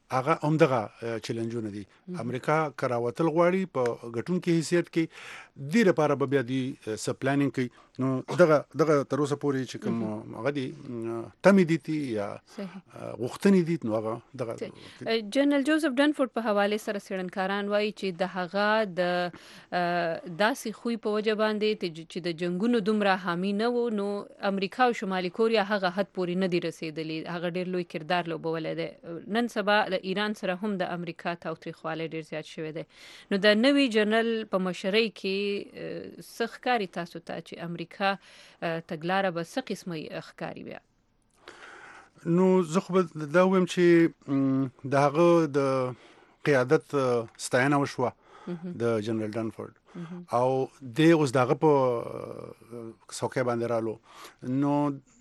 هغه همدغه چیلنجونه دي. امریکا کراوتل غواړي په غټون کې حیثیت کې د لپاره به بیا دي سپلانینګ کوي. نو دغه تر اوسه پورې چې کوم هغه دي تمې دي یا غوښتنې دي نو هغه دغه جنرال جوزف ډنفورد په حواله سره څېړنکاران وایي چې د هغه د داسې خوې په وجه باندې چې د جنگونو دومره حامی نه و نو امریکا او شمالي کوریا هغه حد پورې نه دي رسیدلی. هغه ډېر لوی کردار لوبولی دی. نن سبا د ایران سره هم د امریکا تاوتریخوالی ډېر زیات شوی دی. نو د نوي جنرال په مشرۍ کې څه ښکاري تاسو ته چې امریکا تګلاره به څه قسمه ښکاري بیا؟ نو زه خو به دا وایم چې د هغه د قیادت ستاینه وشوه د جنرال ډنفورد او د اوس دغه په څوکۍ باندې رالو. نو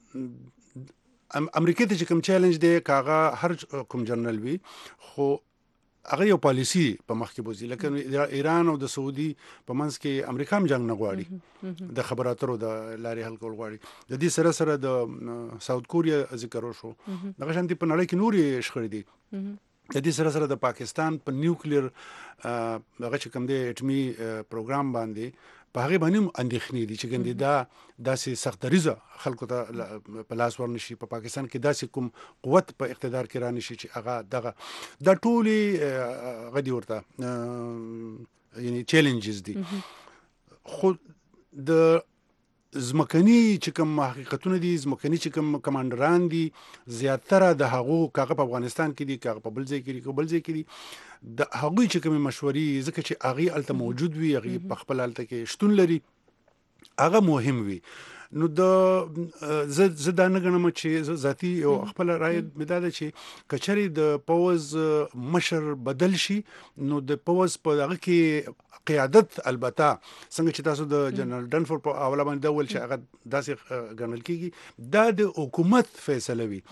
امریکا ته چې کوم چیلنج دی کاغه هر کوم جنرال وي خو هغه یو پالیسی په مخ کې بوزي. لکه ایران او د سعودي په منځ کې امریکا هم جنگ نه غواړي، د خبراتو د لارې حل کول غواړي. د دې سره سره د ساوث کوریا ذکر وشو. دغه شانتي په نړۍ کې نورې شخړې دي. د دې سره سره د پاکستان په نیوکلیر هغه چې کوم دی اټمي پروګرام باندې په هغه باندې اندېښنې دي چې ګندې دا داسې سختریزه خلکو ته په لاس ورنشي. په پاکستان کې داسې کوم قوت په اقتدار کې رانشي چې هغه دغه د ټولي غدي ورته یعنی چیلنجز دي. خو د زمکني چې کوم حقیقتونه دي، زمکني چې کوم کمانډران دي، زیاتره د هغو کاغه په افغانستان کې دي، کاغه په بل ځای کې دي، په بل ځای کې دي، د هغوی چې کوم مشورې ځکه چې هغه الته موجود وي، هغه په خپل الته کې شتون لري، هغه مهم وي. نو د زه دا نه غنم چې ذاتی او خپل رائے مداده چې کچري د پوز مشر بدل شي نو د پوز په هغه کې قیادت البته څنګه چې تاسو د جنرال ډنفورد په حواله باندې ډول چې هغه داسې ګڼل کیږي دا د حکومت فیصله وي.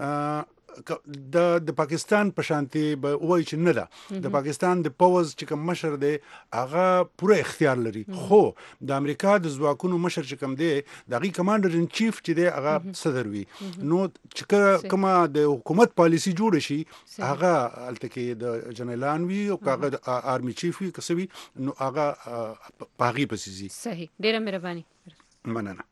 د پاکستان په شانتي به وایي چې نه ده، د پاکستان د پوز چې کوم مشر دی هغه پوره اختیار لري، خو د امریکا د ځواکونو مشر چې کوم دی د هغې کمانډر ان چیف چې دی هغه صدر وي. نو چې کومه د حکومت پالیسي جوړه شي هغه هلته کې د جنرالان وي او هغه د آرمي چیف وي که څه وي نو هغه په هغې پسې ځي. صحیح، ډېره مهرباني. مننه.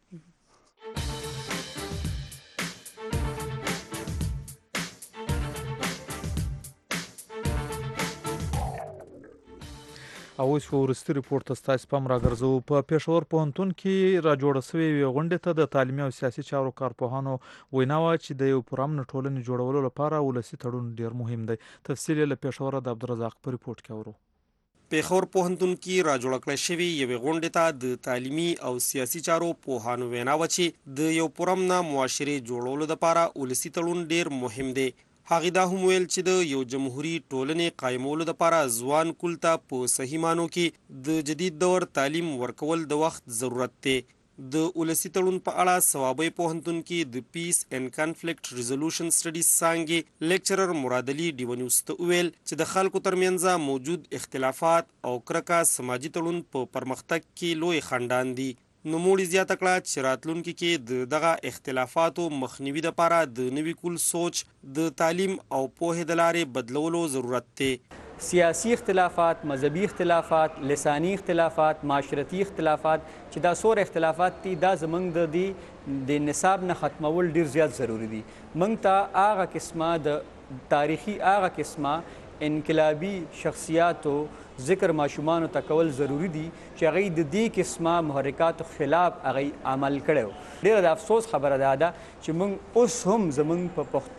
او اوس ورستي ریپورت تاسو پام راګرځو. په پېښور پوهنتون کې را جوړ شوی غونډه ته د تعلیمي او سیاسي چارو کارپوهانو ویناوه چې د یو پرامن ټولنې جوړولو لپاره ولسی تړون ډیر مهم دی. تفصیل له پېښور د عبدالرزاق په ریپورت کې ورو. پېښور پوهنتون کې را جوړ کړی شوی یو غونډه ته د تعلیمي او سیاسي چارو پوهانو ویناوه چې د یو پرامن معاشري جوړولو لپاره ولسی تړون ډیر مهم دی. هغه دا هم ویل چې د یو جمهوریت ټولنې قائمولو لپاره ځوان کول ته په صحیح مانو کې د جدید دور تعلیم ورکول د وخت ضرورت دی. د ولسی تړون په اړه ثوابي پوهنتون کې د پیس اینڈ کانفلیکټ ریزولوشن سټډیز څانګې لیکچرر مراد علي ډیونیوس ته ویل چې د خلکو ترمنځ موجود اختلافات او کرکه سماجی تړون په پرمختګ کې لوی خنډان دي. نوموړي زیاته کړه چې راتلونکي کې دغه اختلافاتو مخنیوي لپاره د نوي کول سوچ د تعلیم او پوهې د لارې بدلولو ضرورت دی. سیاسی اختلافات، مذهبي اختلافات، لسانی اختلافات، معاشرتي اختلافات چې دا څوره اختلافات دي دا زمونږ د نصاب نه ختمول ډیر زیات ضروری دي. موږ ته هغه قسمه د تاریخي هغه قسمه انقلابي شخصیاتو ذکر ماشومانو ته کول ضروری دي چې هغه د دې قسمه محرکاتو خلاف هغه عمل کړو. ډیره د افسوس خبره ده چې موږ اوس هم زمونږ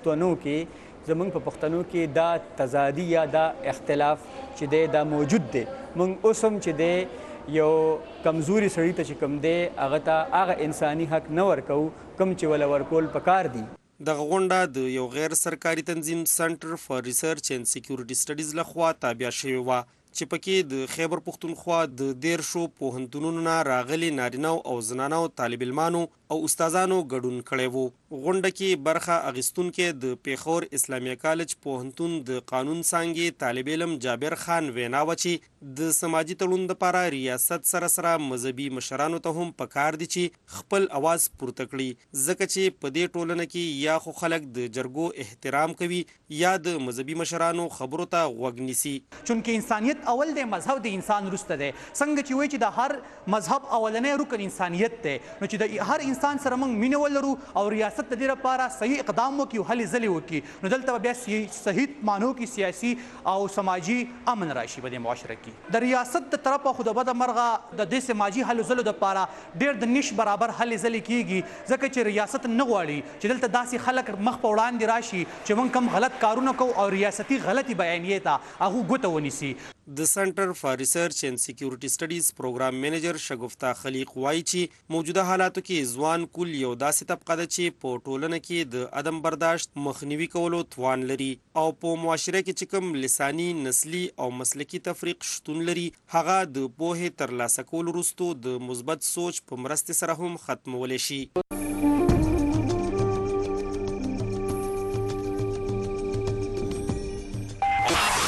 په پښتنو کې دا تضادي یا دا اختلاف چې دا موجود دی. موږ اوس هم چې دی یو کمزوري سړي ته چې کوم دی هغه ته هغه انساني حق نه ورکو کوم چې ولا ورکول پکار دي. دغه غونډه د یو غیر سرکاري تنظیم سنټر فار ریسرچ اینڈ سکیورټي سټډیز لخوا تابع شوی و چې پکې د خیبر پښتونخوا د 13 پوهنتونونو نه راغلي نارینه او زنانه طالب علمانو او استادانو ګډون کړی وو. غونډه کې برخه اخیستونکو د پیښور اسلامي کالج پوهنتون د قانون څانګې طالب علم جابر خان وینا و چې د سماجی تړون لپاره ریاست سره مذهبي مشرانو ته هم پکار دي چې خپل اواز پورته کړي، ځکه چې په دې ټولنه کې یا خو خلک د جرګو احترام کوي یا د مذهبي مشرانو خبرو ته غوږ نیسي. چونکه انسانیت اول دی، مذهب د انسان وروسته دی. څنګه چې وایي چې د هر مذهب اولنی رکن انسانیت دی، نو چې د هر انسان سره موږ مینه ولرو او ریاست د دې لپاره صحیح اقدام وکړي او هلې ځلې وکړي، نو دلته بیا صحیح معنو کې سیاسي او سماجي امن راشي په دې معاشره کې. د ریاست د طرفه خو د بده مرغه د دې سماجي هلو ځلو دپاره ډېر د نش برابر هلې ځلې کېږي، ځکه چې ریاست نه غواړي چې دلته داسې خلک مخ په وړاندې راشي چې موږ کوم غلط کارونه کوو او ریاستي غلطي بیانیې ته هغه ګوته ونیسي. د سنټر فار ریسرچ اینڈ سکیورټي سټډیز پروګرام منیجر شګفتا خلیق وایي چې موجوده حالاتو کې ځوان کل یو داسې طبقه ده چې په ټولنه کې د عدم برداشت مخنیوي کولو توان لري او په معاشره کې چې کوم لساني، نسلي او مسلکي تفریق شتون لري، هغه د پوهې ترلاسه کولو وروسته د مثبت سوچ په مرستې سره هم ختمولی شي.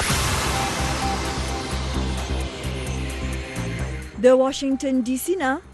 د واشنگټن ډي سي نه